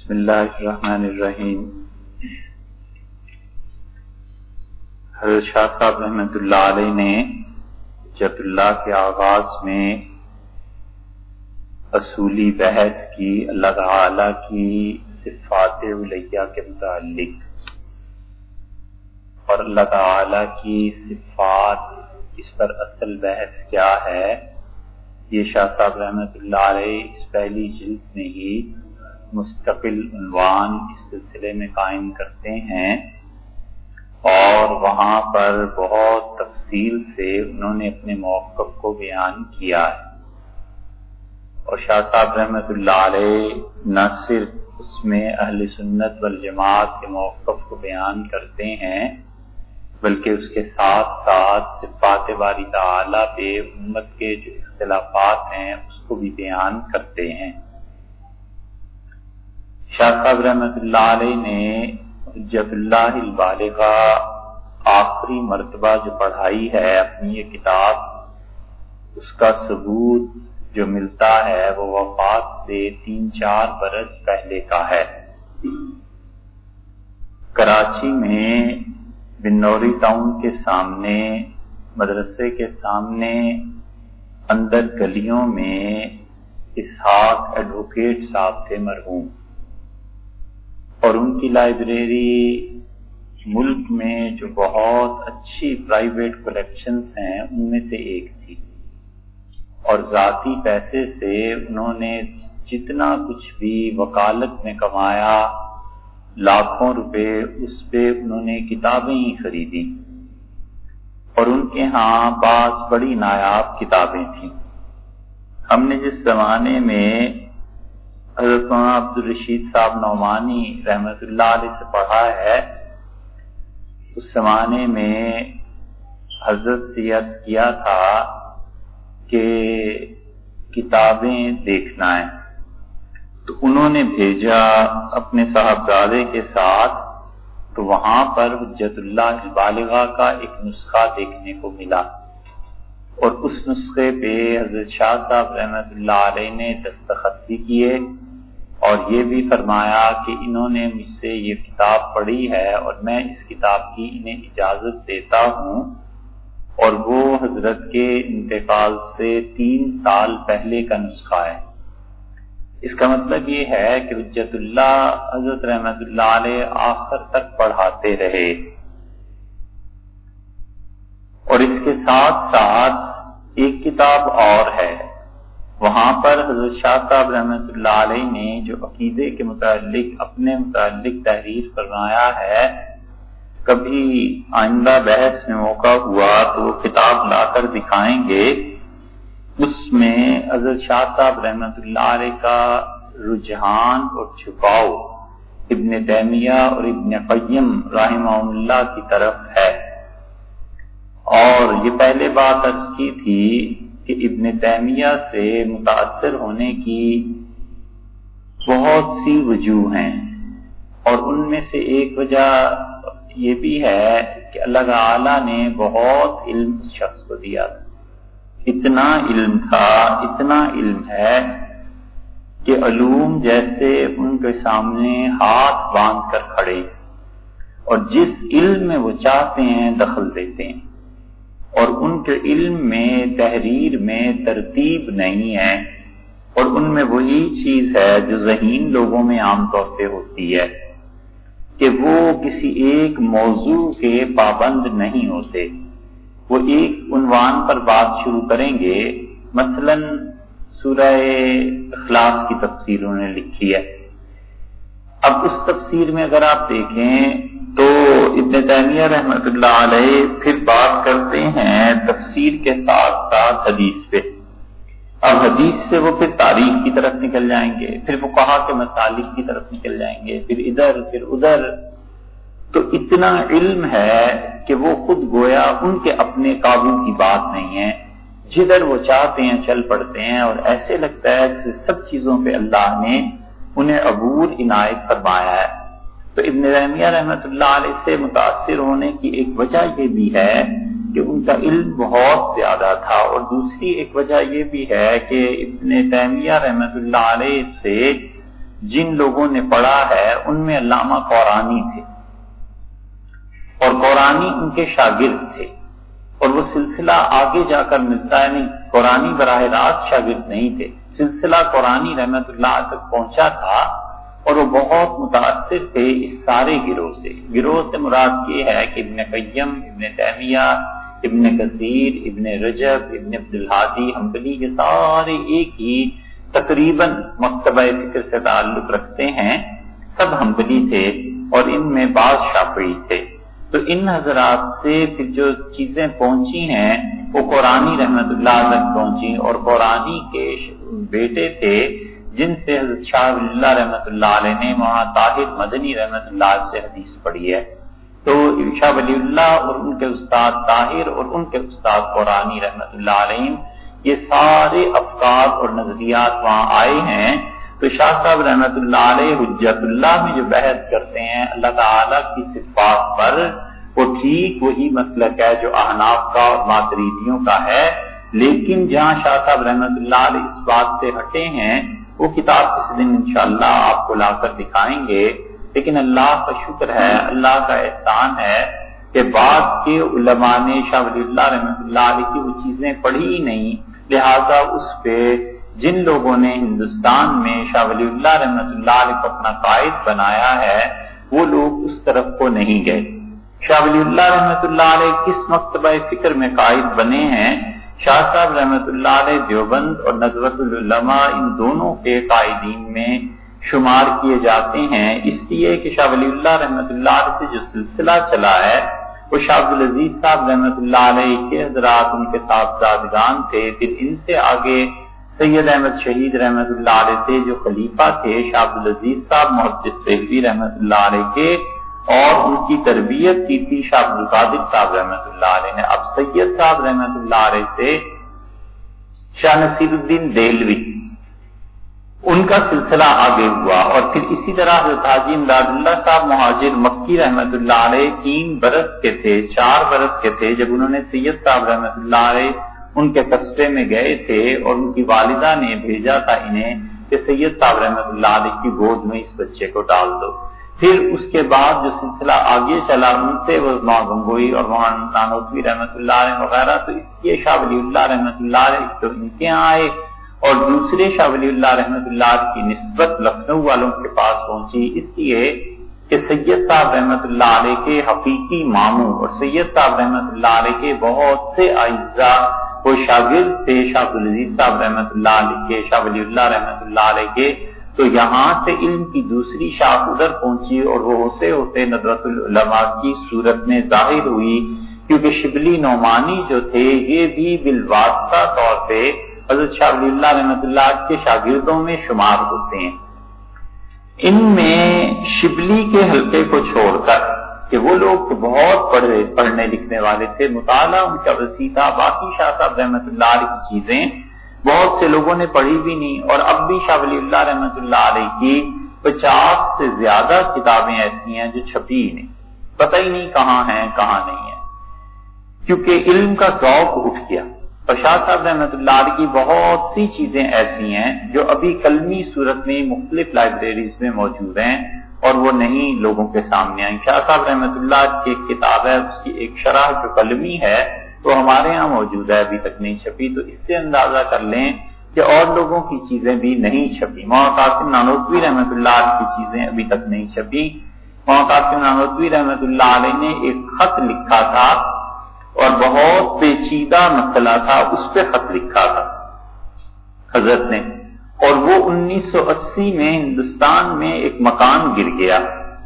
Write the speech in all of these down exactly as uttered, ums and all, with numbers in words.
بسم اللہ الرحمن الرحیم۔ حضرت شاہ صاحب رحمۃ اللہ علیہ نے جب اللہ کے آغاز میں اصولی بحث کی اللہ تعالی کی صفات علیہ کے متعلق اور اللہ تعالی کی صفات اس پر اصل بحث کیا ہے، یہ شاہ صاحب رحمۃ اللہ علیہ اس پہلی جلد میں ہی مستقل عنوان اس سلسلے میں قائم کرتے ہیں، اور وہاں پر بہت تفصیل سے انہوں نے اپنے موقف کو بیان کیا ہے۔ اور شاہ صاحب رحمۃ اللہ علیہ نہ صرف اس میں اہل سنت والجماعت کے موقف کو بیان کرتے ہیں، بلکہ اس کے ساتھ ساتھ صفات باری تعالی پہ امت کے جو اختلافات ہیں اس کو بھی بیان کرتے ہیں۔ شاہ صاحب رحمۃ اللہ علیہ نے حجت اللہ البالغہ آخری مرتبہ جو پڑھائی ہے اپنی یہ کتاب، اس کا ثبوت جو ملتا ہے وہ وفات سے تین چار برس پہلے کا ہے۔ کراچی میں بنوری ٹاؤن کے سامنے مدرسے کے سامنے اندر گلیوں میں اسحاق ایڈوکیٹ صاحب تھے مرحوم، اور ان کی لائبریری ملک میں جو بہت اچھی پرائیویٹ کلیکشنز ہیں ان میں سے ایک تھی، اور ذاتی پیسے سے انہوں نے جتنا کچھ بھی وکالت میں کمایا، لاکھوں روپے، اس پہ انہوں نے کتابیں ہی خریدی، اور ان کے ہاں بعض بڑی نایاب کتابیں تھیں۔ ہم نے جس زمانے میں حضرت مولانا عبدالرشید صاحب نعمانی رحمۃ اللہ علیہ سے پڑھا ہے، اس زمانے میں حضرت سے عرض کیا تھا کہ کتابیں دیکھنا ہے، تو انہوں نے بھیجا اپنے صاحبزادے کے ساتھ، تو وہاں پر حجت اللہ البالغہ کا ایک نسخہ دیکھنے کو ملا، اور اس نسخے پہ حضرت شاہ صاحب رحمۃ اللہ علیہ نے دستخط بھی کیے، اور یہ بھی فرمایا کہ انہوں نے مجھ سے یہ کتاب پڑھی ہے اور میں اس کتاب کی انہیں اجازت دیتا ہوں، اور وہ حضرت کے انتقال سے تین سال پہلے کا نسخہ ہے۔ اس کا مطلب یہ ہے کہ حجت اللہ حضرت رحمۃ اللہ علیہ آخر تک پڑھاتے رہے، اور اس کے ساتھ ساتھ ایک کتاب اور ہے، وہاں پر حضرت شاہ صاحب رحمۃ اللہ علیہ نے جو عقیدے کے متعلق اپنے متعلق تحریر فرمایا ہے، کبھی آئندہ بحث میں موقع ہوا تو وہ کتاب لا کر دکھائیں گے۔ اس میں حضرت شاہ صاحب رحمۃ اللہ علیہ کا رجحان اور جھکاؤ ابن تیمیہ اور ابن قیم رحمہ اللہ کی طرف ہے، اور یہ پہلے بات عرض کی تھی کہ ابن تیمیہ سے متاثر ہونے کی بہت سی وجوہ ہیں، اور ان میں سے ایک وجہ یہ بھی ہے کہ اللہ تعالی نے بہت علم اس شخص کو دیا تھا، اتنا علم تھا، اتنا علم ہے کہ علوم جیسے ان کے سامنے ہاتھ باندھ کر کھڑے، اور جس علم میں وہ چاہتے ہیں دخل دیتے ہیں، اور ان کے علم میں تحریر میں ترتیب نہیں ہے، اور ان میں وہی چیز ہے جو ذہین لوگوں میں عام طور پہ ہوتی ہے کہ وہ کسی ایک موضوع کے پابند نہیں ہوتے، وہ ایک عنوان پر بات شروع کریں گے، مثلا سورہ اخلاص کی تفسیر انہوں نے لکھی ہے، اب اس تفسیر میں اگر آپ دیکھیں تو ابن تیمیہ رحمۃ اللہ علیہ پھر بات کرتے ہیں تفسیر کے ساتھ ساتھ حدیث پہ، اب حدیث سے وہ پھر تاریخ کی طرف نکل جائیں گے، پھر وہ کہا کہ مسالک کی طرف نکل جائیں گے، پھر ادھر پھر ادھر، تو اتنا علم ہے کہ وہ خود گویا ان کے اپنے قابو کی بات نہیں ہے، جدھر وہ چاہتے ہیں چل پڑتے ہیں، اور ایسے لگتا ہے کہ سب چیزوں پہ اللہ نے انہیں عبور عنایت فرمایا ہے۔ تو ابن تیمیہ رحمۃ اللہ علیہ سے متاثر ہونے کی ایک وجہ یہ بھی ہے کہ ان کا علم بہت زیادہ تھا، اور دوسری ایک وجہ یہ بھی ہے کہ ابن تیمیہ رحمۃ اللہ علیہ سے جن لوگوں نے پڑھا ہے ان میں علامہ قرآنی تھے، اور قرآنی ان کے شاگرد تھے، اور وہ سلسلہ آگے جا کر ملتا ہے نہیں، قرآنی براہ راست شاگرد نہیں تھے، سلسلہ قرآنی رحمت اللہ تک پہنچا تھا، اور وہ بہت متاثر تھے اس سارے گروہ سے۔ گروہ سے مراد یہ ہے کہ ابن قیم، ابن تیمیہ، ابن کثیر، ابن رجب، ابن عبدالہادی حنبلی، یہ سارے ایک ہی تقریباً مکتبہ فکر سے تعلق رکھتے ہیں، سب حنبلی تھے اور ان میں بعض شافعی تھے۔ تو ان حضرات سے پھر جو چیزیں پہنچی ہیں وہ قرآنی رحمت اللہ تک پہنچی، اور قرآنی کے بیٹے تھے جن سے حضرت شاہ ولی اللہ رحمت اللہ علیہ نے وہاں طاہر مدنی رحمت اللہ سے حدیث پڑھی ہے۔ تو شاہ ولی اللہ اور ان کے استاد طاہر اور ان کے استاد قرآنی رحمت اللہ علیہ، یہ سارے افکار اور نظریات وہاں آئے ہیں۔ تو شاہ صاحب رحمت اللہ علیہ حجت اللہ میں جو بحث کرتے ہیں اللہ تعالیٰ کی صفات پر، وہ ٹھیک وہی مسلک ہے جو احناف کا اور ماتریدیوں کا ہے، لیکن جہاں شاہ صاحب رحمت اللہ علیہ اس بات سے ہٹے ہیں وہ کتاب کسی دن انشاءاللہ آپ کو لا کر دکھائیں گے۔ لیکن اللہ کا شکر ہے، اللہ کا احسان ہے کہ بعد کے علماء نے شاہ ولی اللہ رحمت اللہ علیہ کی وہ چیزیں پڑھی ہی نہیں، لہذا اس پہ جن لوگوں نے ہندوستان میں شاہ ولی اللہ رحمت اللہ علیہ کو اپنا قائد بنایا ہے وہ لوگ اس طرف کو نہیں گئے۔ شاہ ولی اللہ رحمت اللہ علیہ کس مکتبہ فکر میں قائد بنے ہیں؟ شاہ صاحب رحمت اللہ علیہ دیوبند اور ندوۃ العلماء ان دونوں کے قائدین میں شمار کیے جاتے ہیں، اس لیے کہ شاہ ولی اللہ رحمت اللہ علیہ سے جو سلسلہ چلا ہے وہ شاہ عبدالعزیز صاحب رحمت اللہ علیہ کے حضرات ان کے صاحبزادگان تھے، پھر ان سے آگے سید احمد شہید رحمت اللہ علیہ تھے جو خلیفہ تھے، شاہ عبدالعزیز صاحب محدث دہلوی رحمت اللہ علیہ کے، اور ان کی تربیت کی تھی شاہ عبدالقادر صاحب رحمت اللہ علیہ نے۔ اب سید صاحب رحمت اللہ علیہ سے شاہ نصیر الدین دہلوی ان کا سلسلہ آگے ہوا، اور پھر اسی طرح حضرت حاجی امداد اللہ صاحب مہاجر مکی رحمت اللہ علیہ تین برس کے تھے، چار برس کے تھے جب انہوں نے سید صاحب رحمت اللہ علیہ ان کے قصبے میں گئے تھے، اور ان کی والدہ نے بھیجا تھا انہیں کہ سید صاحب رحمت اللہ علیہ کی گود میں اس بچے کو ڈال دو۔ پھر اس کے بعد جو سلسلہ آگے چلا ان سے وہ ماں گنگوئی اور مولانا نانوتوی رحمت اللہ علیہ وغیرہ، تو اس لیے شاہ ولی اللہ رحمت اللہ علیہ تو ان کے یہاں آئے، اور دوسرے شاہ ولی اللہ رحمت اللہ علیہ کی نسبت لکھنؤ والوں کے پاس پہنچی، اس لیے کہ سید صاحب رحمت اللہ علیہ کے حقیقی ماموں اور سید صاحب رحمت اللہ علیہ کے بہت سے اعزاء وہ شاگرد تھے شاہ عبدالعزیز صاحب رحمت اللہ علیہ کے، شاہ ولی اللہ رحمت اللہ علیہ کے، تو یہاں سے علم کی دوسری شاخ ادھر پہنچی، اور وہ ہوتے ہوتے ندوۃ العلماء کی صورت میں ظاہر ہوئی، کیونکہ شبلی نعمانی جو تھے یہ بھی بالواسطہ طور پہ حضرت شاہ ولی اللہ رحمت اللہ کے شاگردوں میں شمار ہوتے ہیں۔ ان میں شبلی کے حلقے کو چھوڑ کر کہ وہ لوگ تو بہت پڑھے پڑھنے لکھنے والے تھے، مطالعہ ان کا وسیع تھا، باقی شاہ صاحب رحمت اللہ علیہ کی چیزیں بہت سے لوگوں نے پڑھی بھی نہیں، اور اب بھی شاہ ولی اللہ رحمت اللہ علیہ کی پچاس سے زیادہ کتابیں ایسی ہیں جو چھپی ہی نہیں، پتہ ہی نہیں کہاں ہیں کہاں نہیں ہیں، کیونکہ علم کا ذوق اٹھ گیا۔ اور شاہ صاحب رحمت اللہ علیہ کی بہت سی چیزیں ایسی ہیں جو ابھی کلمی صورت میں مختلف لائبریریز میں موجود ہیں اور وہ نہیں لوگوں کے سامنے آئیں۔ شاہ صاحب رحمت اللہ کی ایک کتاب ہے، اس کی ایک شرح جو کلمی ہے وہ ہمارے ہاں موجود ہے، ابھی تک نہیں چھپی، تو اس سے اندازہ کر لیں کہ اور لوگوں کی چیزیں بھی نہیں چھپی۔ مولانا قاسم نانوتوی رحمت اللہ علیہ کی چیزیں ابھی تک نہیں چھپی۔ مولانا قاسم نانوتوی رحمت اللہ علیہ نے ایک خط لکھا تھا اور بہت پیچیدہ مسئلہ تھا، اس پہ خط لکھا تھا حضرت نے، اور وہ انیس سو اسی میں ہندوستان میں ایک مکان گر گیا،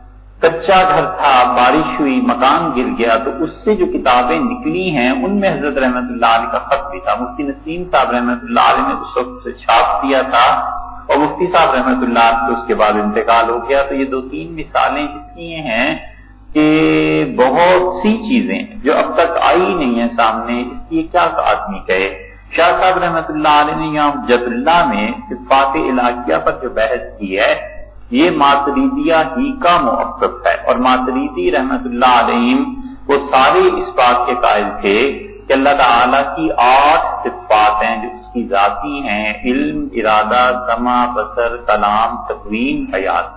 کچا گھر تھا، بارش ہوئی، مکان گر گیا، تو اس سے جو کتابیں نکلی ہیں ان میں حضرت رحمت اللہ علیہ کا خط بھی تھا۔ مفتی نسیم صاحب رحمت اللہ علیہ نے اس وقت سے چھاپ دیا تھا، اور مفتی صاحب رحمت اللہ علیہ کو اس کے بعد انتقال ہو گیا۔ تو یہ دو تین مثالیں اس لیے ہیں کہ بہت سی چیزیں جو اب تک آئی نہیں ہیں سامنے، اس لیے کیا آدمی کہے۔ شاہ صاحب رحمت اللہ علیہ نے یہاں حجت اللہ میں صفات الہیہ پر جو بحث کی ہے یہ ماتریدیہ ہی کا موقف ہے، اور ماتریدی رحمت اللہ علیہ وہ سارے اس بات کے قائل تھے کہ اللہ تعالیٰ کی آٹھ صفات ہیں جو اس کی ذاتی ہیں، علم، ارادہ، سمع، بصر، کلام، تقویم، حیات.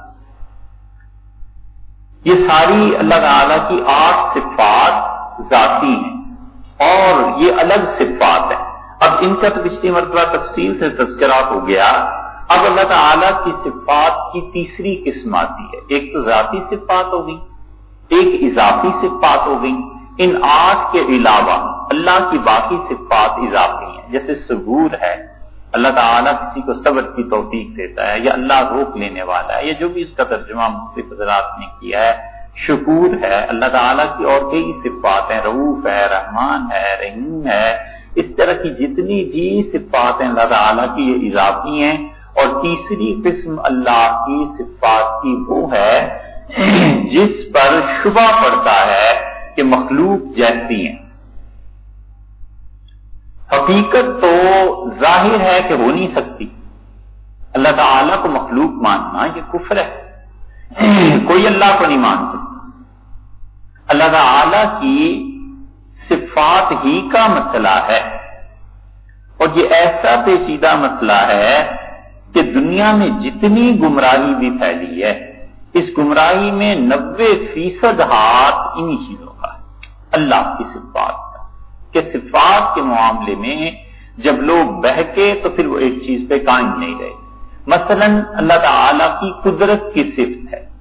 یہ ساری اللہ تعالیٰ کی آٹھ صفات ذاتی ہیں اور یہ الگ صفات ہیں. اب ان کا تو پچھلی مرتبہ تفصیل سے تذکرہ ہو گیا. اب اللہ تعالیٰ کی صفات کی تیسری قسم آتی ہے. ایک تو ذاتی صفات ہو گئی، ایک اضافی صفات ہو گئی. ان آٹھ کے علاوہ اللہ کی باقی صفات اضافی ہیں، جیسے صبور ہے، اللہ تعالیٰ کسی کو صبر کی توفیق دیتا ہے، یا اللہ روک لینے والا ہے، یا جو بھی اس کا ترجمہ مختلف حضرات نے کیا ہے. شکور ہے، اللہ تعالیٰ کی اور کئی صفات ہیں، رؤوف ہے، رحمان ہے، رحیم ہے. اس طرح کی جتنی بھی صفات ہیں اللہ تعالیٰ کی یہ اضافی ہیں. اور تیسری قسم اللہ کی صفات کی وہ ہے جس پر شبہ پڑتا ہے کہ مخلوق جیسی ہیں. حقیقت تو ظاہر ہے کہ ہو نہیں سکتی. اللہ تعالیٰ کو مخلوق ماننا یہ کفر ہے، کوئی اللہ کو نہیں مان سکتا. اللہ تعالیٰ کی صفات ہی کا مسئلہ ہے، اور یہ ایسا پیچیدہ مسئلہ ہے کہ دنیا میں جتنی گمراہی بھی پھیلی ہے، اس گمراہی میں نبے فیصد ہاتھ انہی چیزوں کا ہے. اللہ کی صفات کا کہ صفات کے معاملے میں جب لوگ بہکے تو پھر وہ ایک چیز پہ قائم نہیں رہے. مثلا اللہ تعالی کی قدرت کی صفت ہے.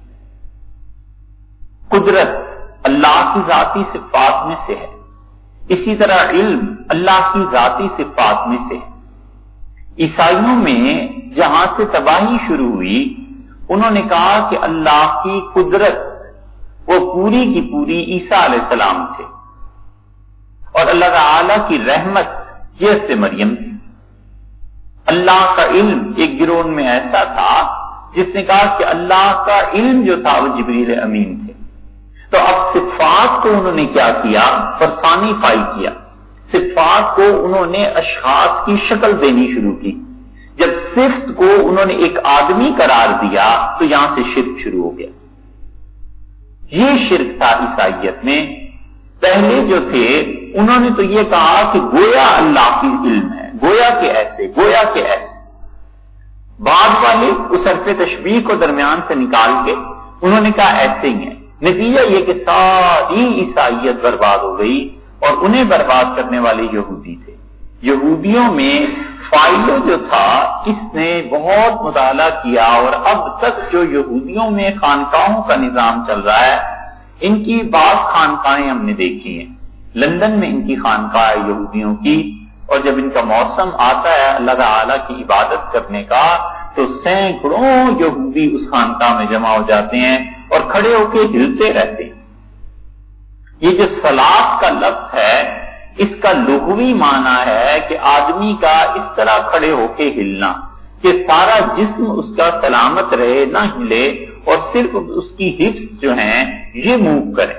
قدرت اللہ کی ذاتی صفات میں سے ہے. اسی طرح علم اللہ کی ذاتی صفات میں سے ہے. عیسائیوں میں جہاں سے تباہی شروع ہوئی، انہوں نے کہا کہ اللہ کی قدرت وہ پوری کی پوری عیسیٰ علیہ السلام تھے، اور اللہ تعالی کی رحمت یہ سے مریم تھی. اللہ کا علم ایک گروہ میں ایسا تھا جس نے کہا کہ اللہ کا علم جو تھا وہ جبریل امین تھے. تو اب صفات کو انہوں نے کیا کیا؟ پرسانیفائی کیا. صفات کو انہوں نے اشخاص کی شکل دینی شروع کی. جب صفت کو انہوں نے ایک آدمی قرار دیا تو یہاں سے شرک شروع ہو گیا. یہ شرک تھا عیسائیت میں. پہلے جو تھے انہوں نے تو یہ کہا کہ گویا اللہ کی علم ہے، گویا کہ ایسے، گویا کہ ایسے. بعد والے اس حرف تشبیہ کو درمیان سے نکال کے انہوں نے کہا ایسے ہی ہیں. نتیجہ یہ کہ ساری عیسائیت برباد ہو گئی، اور انہیں برباد کرنے والے یہودی تھے. یہودیوں میں فائلو جو تھا اس نے بہت مطالعہ کیا، اور اب تک جو یہودیوں میں خانقاہوں کا نظام چل رہا ہے، ان کی بعض خانقاہیں ہم نے دیکھی ہیں. لندن میں ان کی خانقاہ ہے یہودیوں کی، اور جب ان کا موسم آتا ہے اللہ تعالی کی عبادت کرنے کا تو سینکڑوں یہودی اس خانقاہ میں جمع ہو جاتے ہیں اور کھڑے ہو کے ہلتے رہتے ہیں. یہ جو صلاۃ کا لفظ ہے اس کا لغوی معنی ہے کہ آدمی کا اس طرح کھڑے ہو کے ہلنا کہ سارا جسم اس کا سلامت رہے، نہ ہلے، اور صرف اس کی ہپس جو ہیں یہ موو کرے.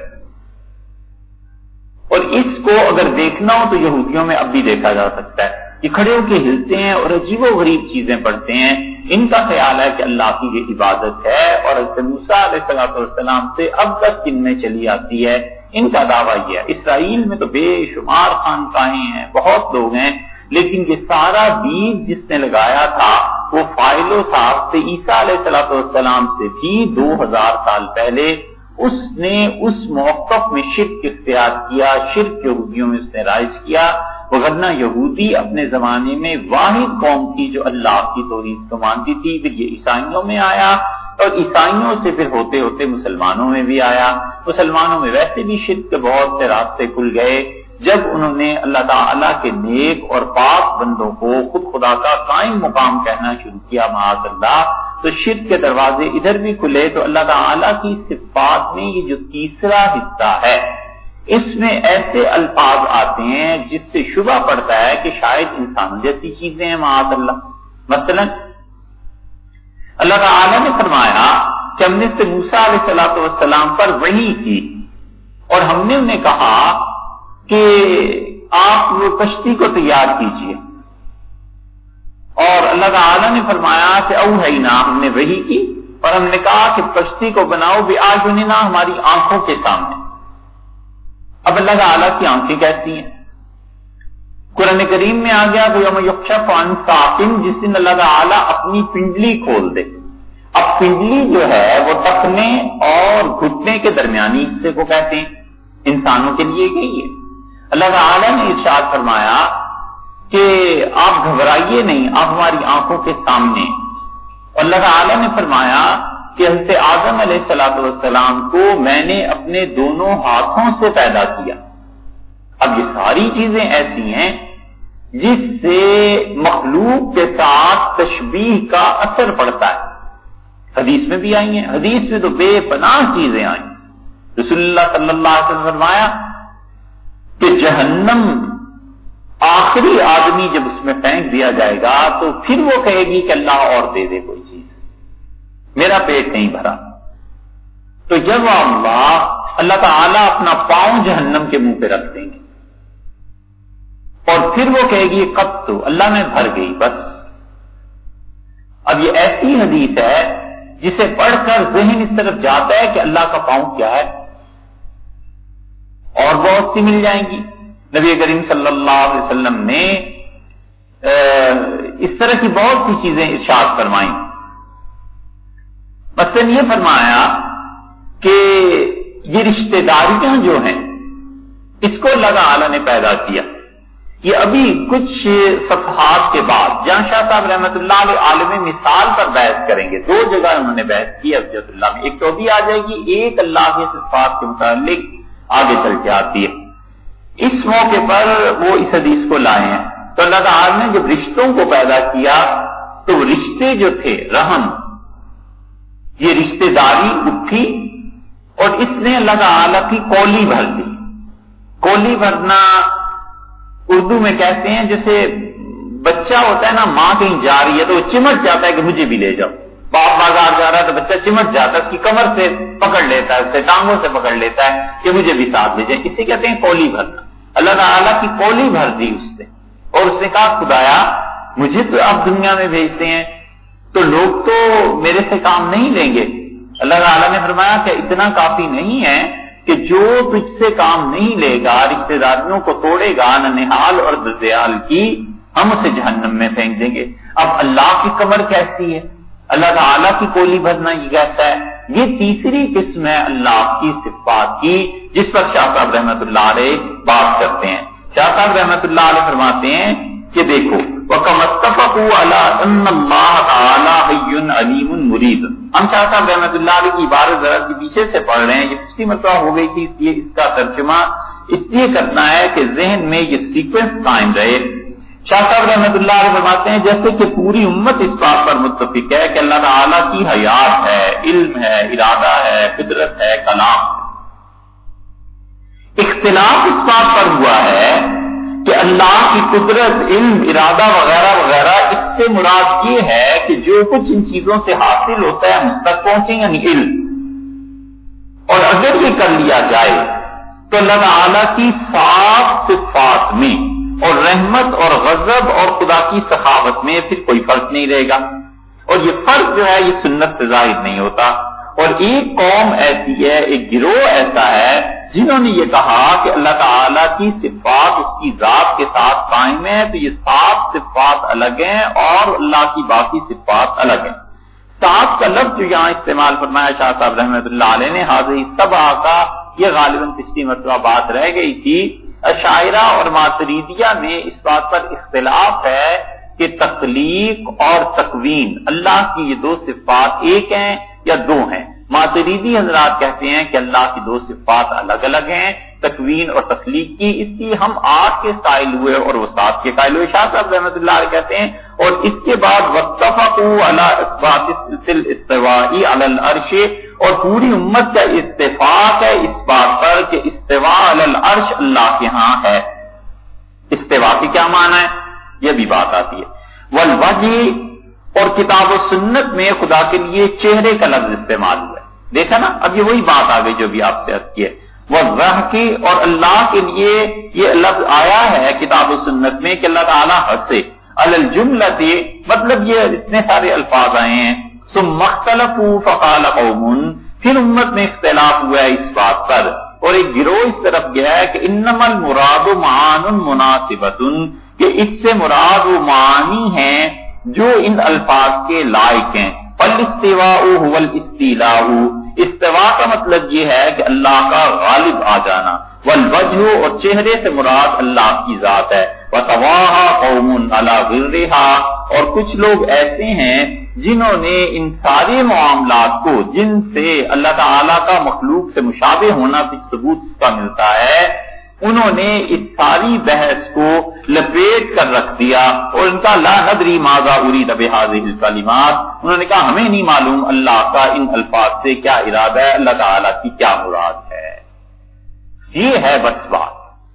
اور اس کو اگر دیکھنا ہو تو یہودیوں میں اب بھی دیکھا جا سکتا ہے. یہ کھڑے ہو کے ہلتے ہیں اور عجیب و غریب چیزیں پڑھتے ہیں. ان کا خیال ہے کہ اللہ کی یہ عبادت ہے، اور حضرت موسیٰ علیہ السلام سے اب تک ان میں چلی آتی ہے. ان کا دعویٰ یہ ہے. اسرائیل میں تو بے شمار خانقاہیں ہیں، بہت لوگ ہیں، لیکن یہ سارا بیج جس نے لگایا تھا وہ فائلو تھا کہ عیسیٰ علیہ السلام سے بھی دو ہزار سال پہلے اس نے اس موقف میں شرک اختیار کیا. شرک یہودیوں میں اس نے رائج کیا. وغیرہ یہودی اپنے زمانے میں واحد قوم تھی جو اللہ کی توحید کو مانتی تھی. پھر یہ عیسائیوں میں آیا، اور عیسائیوں سے پھر ہوتے ہوتے مسلمانوں میں بھی آیا. مسلمانوں میں ویسے بھی شرک کے بہت سے راستے کھل گئے جب انہوں نے اللہ تعالیٰ کے نیک اور پاک بندوں کو خود خدا کا قائم مقام کہنا شروع کیا، معاذ اللہ. تو شرک کے دروازے ادھر بھی کھلے. تو اللہ تعالیٰ کی صفات میں یہ جو تیسرا حصہ ہے اس میں ایسے الفاظ آتے ہیں جس سے شبہ پڑتا ہے کہ شاید انسانوں جیسی چیزیں ہیں، معاذ اللہ. مثلا اللہ تعالیٰ نے فرمایا کہ ہم نے سے موسیٰ علیہ السلام پر وحی کی، اور ہم نے انہیں کہا کہ آپ وہ کشتی کو تیار کیجئے. اور اللہ تعالیٰ نے فرمایا کہ اوحینا، ہم نے وحی کی اور ہم نے کہا کہ کشتی کو بناؤ بِأَعْيُنِنَا، ہماری آنکھوں کے سامنے. اب اللہ تعالیٰ کی آنکھیں کیسی ہیں؟ قرآن کریم میں آ گیا تو یوم یکشف عن ساق، جس دن اللہ تعالی اپنی پنڈلی کھول دے. اب پنڈلی جو ہے وہ ٹخنے اور گھٹنے کے درمیانی حصے کو کہتے ہیں، انسانوں کے لیے گئی ہے. اللہ تعالی نے ارشاد فرمایا کہ آپ گھبرائیے نہیں، آپ ہماری آنکھوں کے سامنے. اللہ تعالی نے فرمایا کہ حضرت آدم علیہ الصلوۃ والسلام کو میں نے اپنے دونوں ہاتھوں سے پیدا کیا. اب یہ ساری چیزیں ایسی ہیں جس سے مخلوق کے ساتھ تشبیہ کا اثر پڑتا ہے. حدیث میں بھی آئی ہیں، حدیث میں تو بے پناہ چیزیں آئیں. رسول اللہ صلی اللہ علیہ وسلم نے فرمایا کہ جہنم آخری آدمی جب اس میں پھینک دیا جائے گا تو پھر وہ کہے گی کہ اللہ اور دے دے کوئی چیز، میرا پیٹ نہیں بھرا. تو جب اللہ اللہ تعالیٰ اپنا پاؤں جہنم کے منہ پہ رکھ دیں گے اور پھر وہ کہے گی کب تو اللہ میں بھر گئی بس. اب یہ ایسی حدیث ہے جسے پڑھ کر ذہن اس طرف جاتا ہے کہ اللہ کا پاؤں کیا ہے. اور بہت سی مل جائیں گی. نبی کریم صلی اللہ علیہ وسلم نے اس طرح کی بہت سی چیزیں ارشاد فرمائیں. مثلا یہ فرمایا کہ یہ رشتہ داریاں جو ہیں اس کو اللہ تعالی نے پیدا کیا. یہ ابھی کچھ صفحات کے بعد جہاں شاہ صاحب رحمۃ اللہ علیہ عالم مثال پر بحث کریں گے. دو جگہ انہوں نے بحث کی حجت اللہ میں، ایک تو بھی آ جائے گی، ایک اللہ کے صفات کے متعلق آگے چل کے آتی ہے. اس موقع پر وہ اس حدیث کو لائے ہیں. تو اللہ تعالی نے جب رشتوں کو پیدا کیا تو رشتے جو تھے رحم، یہ رشتہ داری اٹھی اور اس نے اللہ تعالی کی کولی بھر دی. کولی بھرنا اردو میں کہتے ہیں جیسے بچہ ہوتا ہے نا، ماں کہیں جا رہی ہے تو وہ چمٹ جاتا ہے کہ مجھے بھی لے جاؤ. باپ بازار جا رہا ہے تو بچہ چمٹ جاتا ہے، اس کی کمر سے پکڑ لیتا ہے، اس سے ٹانگوں سے پکڑ لیتا ہے کہ مجھے بھی ساتھ لے جائے. اسے کہتے ہیں کولی بھرنا. اللہ تعالیٰ کی کولی بھر دی اس نے اور اس نے کہا خدایا مجھے تو آپ دنیا میں بھیجتے ہیں تو لوگ تو میرے سے کام نہیں لیں گے. اللہ تعالیٰ نے فرمایا کہ اتنا کافی نہیں ہے کہ جو تجھ سے کام نہیں لے گا، رشتے داریوں کو توڑے گا، نہ نہال اور دردیال کی، ہم اسے جہنم میں پھینک دیں گے. اب اللہ کی کمر کیسی ہے، اللہ تعالیٰ کی کولی بھرنا یہ کیسا ہے؟ یہ تیسری قسم ہے اللہ کی صفات کی جس پر شاہ صاحب رحمۃ اللہ علیہ بات کرتے ہیں. شاہ صاحب رحمۃ اللہ علیہ فرماتے ہیں کہ دیکھو وَكَمَا اتَّفَقُوا عَلَىٰ أَنَّ اللَّهَ تَعَالَىٰ حَيٌّ عَلِيمٌ مُرِيدٌ. ہم شاہ صاحب رحمۃ اللہ علیہ کی عبارت ذرا سی پیچھے سے پڑھ رہے ہیں، یہ پچھلی مرتبہ ہو گئی تھی، اس لیے اس کا ترجمہ اس لیے کرنا ہے کہ ذہن میں یہ سیکوینس قائم رہے. شاہ صاحب رحمۃ اللہ علیہ فرماتے ہیں جیسے کہ پوری امت اس بات پر متفق ہے کہ اللہ تعالیٰ کی حیات ہے، علم ہے، ارادہ ہے، قدرت ہے، کلام. اختلاف اس بات پر ہوا ہے کہ اللہ کی قدرت، علم، ارادہ وغیرہ وغیرہ اس سے مراد یہ ہے کہ جو کچھ ان چیزوں سے حاصل ہوتا ہے ہم تک پہنچے یعنی علم. اور اگر یہ کر لیا جائے تو اللہ تعالیٰ کی سات صفات میں اور رحمت اور غضب اور خدا کی سخاوت میں پھر کوئی فرق نہیں رہے گا. اور یہ فرق جو ہے یہ سنت سے ظاہر نہیں ہوتا. اور ایک قوم ایسی ہے، ایک گروہ ایسا ہے جنہوں نے یہ کہا کہ اللہ تعالیٰ کی صفات اس کی ذات کے ساتھ قائم ہے، تو یہ سات صفات الگ ہیں اور اللہ کی باقی صفات الگ ہیں. سات کا لفظ جو یہاں استعمال فرمایا شاہ صاحب رحمۃ اللہ علیہ نے، حاضری سبع کا، یہ غالباً پچھلی مرتبہ بات رہ گئی تھی. اشاعرہ اور ماتریدیہ میں اس بات پر اختلاف ہے کہ تخلیق اور تکوین اللہ کی یہ دو صفات ایک ہیں یا دو ہیں. ماتریدی حضرات کہتے ہیں کہ اللہ کی دو صفات الگ الگ ہیں، تکوین اور تخلیق کی، اس لیے ہم آٹھ کے قائل ہوئے اور وہ سات کے قائل ہوئے. شاہ صاحب رحمۃ اللہ علیہ کہتے ہیں اور اس کے بعد واتفقوا علی اثبات الاستواء علی العرش، اور پوری امت کا اتفاق ہے اس بات پر کہ استواء علی العرش اللہ کے ہاں ہے. استواء کی کیا معنی ہے یہ بھی بات آتی ہے. والوجہ، اور کتاب و سنت میں خدا کے لیے چہرے کا لفظ استعمال ہوا ہے. دیکھا نا، اب یہ وہی بات آ گئی جو بھی آپ سے عرض کی ہے. وَالضَّحْكِ، اور اللہ کے لیے یہ لفظ آیا ہے کتاب و سنت میں کہ اللہ تعالیٰ ہنسے. علی الجملۃ، مطلب یہ اتنے سارے الفاظ آئے ہیں. ثم اختلفوا فقال قوم، پھر امت میں اختلاف ہوا ہے اس بات پر اور ایک گروہ اس طرف گیا ہے کہ انما المراد معان مناسبتن، کہ اس سے مراد وہ معنی ہیں جو ان الفاظ کے لائق ہیں. فالاستواء هو الاستیلاء، استوا کا مطلب یہ ہے کہ اللہ کا غالب آ جانا. والوجہ، اور چہرے سے مراد اللہ کی ذات ہے. وتواہا قوم علی غرھا، اور کچھ لوگ ایسے ہیں جنہوں نے ان سارے معاملات کو جن سے اللہ تعالیٰ کا مخلوق سے مشابہ ہونا کچھ ثبوت اس کا ملتا ہے، انہوں نے اس ساری بحث کو لپیٹ کر رکھ دیا اور ان کا لا ندری ماذا ارید بہذہ الکلمات، انہوں نے کہا ہمیں نہیں معلوم اللہ کا ان الفاظ سے کیا ارادہ ہے، اللہ تعالیٰ کی کیا مراد ہے. یہ ہے بس بات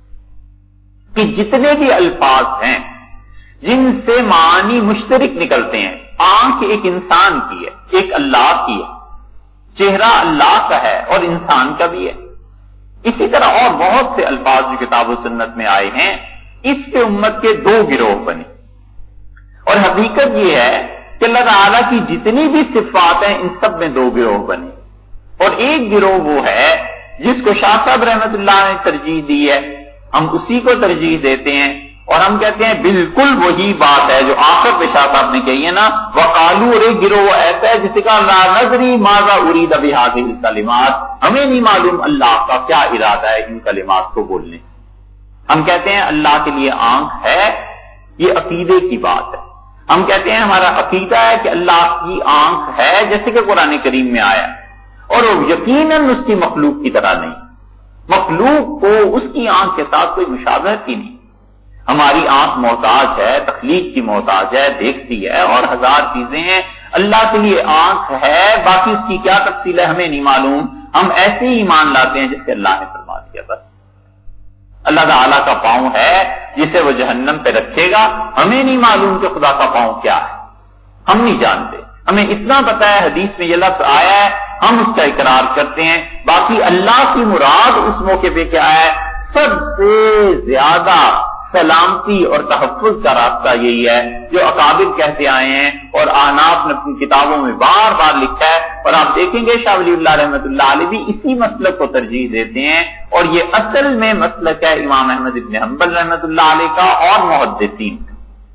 کہ جتنے بھی الفاظ ہیں جن سے معنی مشترک نکلتے ہیں، آنکھ ایک انسان کی ہے، ایک اللہ کی ہے، چہرہ اللہ کا ہے اور انسان کا بھی ہے. اسی طرح اور بہت سے الفاظ جو کتاب و سنت میں آئے ہیں، اس پہ امت کے دو گروہ بنے. اور حقیقت یہ ہے کہ اللہ تعالیٰ کی جتنی بھی صفات ہیں ان سب میں دو گروہ بنے. اور ایک گروہ وہ ہے جس کو شاہ صاحب رحمت اللہ نے ترجیح دی ہے، ہم اسی کو ترجیح دیتے ہیں اور ہم کہتے ہیں بالکل وہی بات ہے جو آخر پہ شاہ صاحب نے کہی ہے نا، وقالو، اور ایک گروہ ایسا ہے جسے کہا لا ندری ماذا ارید بہذہ الکلمات، ہمیں نہیں معلوم اللہ کا کیا ارادہ ہے ان کلمات کو بولنے سے. ہم کہتے ہیں اللہ کے لیے آنکھ ہے، یہ عقیدے کی بات ہے. ہم کہتے ہیں ہمارا عقیدہ ہے کہ اللہ کی آنکھ ہے جیسے کہ قرآن کریم میں آیا، اور وہ یقیناً اس کی مخلوق کی طرح نہیں. مخلوق کو اس کی آنکھ کے ساتھ کوئی مشابہت ہی نہیں. ہماری آنکھ محتاج ہے، تخلیق کی محتاج ہے، دیکھتی ہے اور ہزار چیزیں ہیں. اللہ کے لیے آنکھ ہے، باقی اس کی کیا تفصیل ہے ہمیں نہیں معلوم. ہم ایسے ہی ایمان لاتے ہیں جیسے اللہ نے فرما دیا. بس اللہ تعالیٰ کا پاؤں ہے جسے وہ جہنم پہ رکھے گا، ہمیں نہیں معلوم کہ خدا کا پاؤں کیا ہے، ہم نہیں جانتے. ہمیں اتنا پتا ہے حدیث میں یہ لفظ آیا ہے، ہم اس کا اقرار کرتے ہیں. باقی اللہ کی مراد اس موقع پہ کیا ہے؟ سب سے زیادہ سلامتی اور تحفظ کا راستہ یہی ہے جو اکابر کہتے آئے ہیں اور احناف نے اپنی کتابوں میں بار بار لکھا ہے. اور آپ دیکھیں گے شاہ ولی اللہ رحمۃ اللہ علیہ بھی اسی مسلک کو ترجیح دیتے ہیں، اور یہ اصل میں مسلک ہے امام احمد ابن حنبل رحمۃ اللہ علیہ کا اور محدثین کا.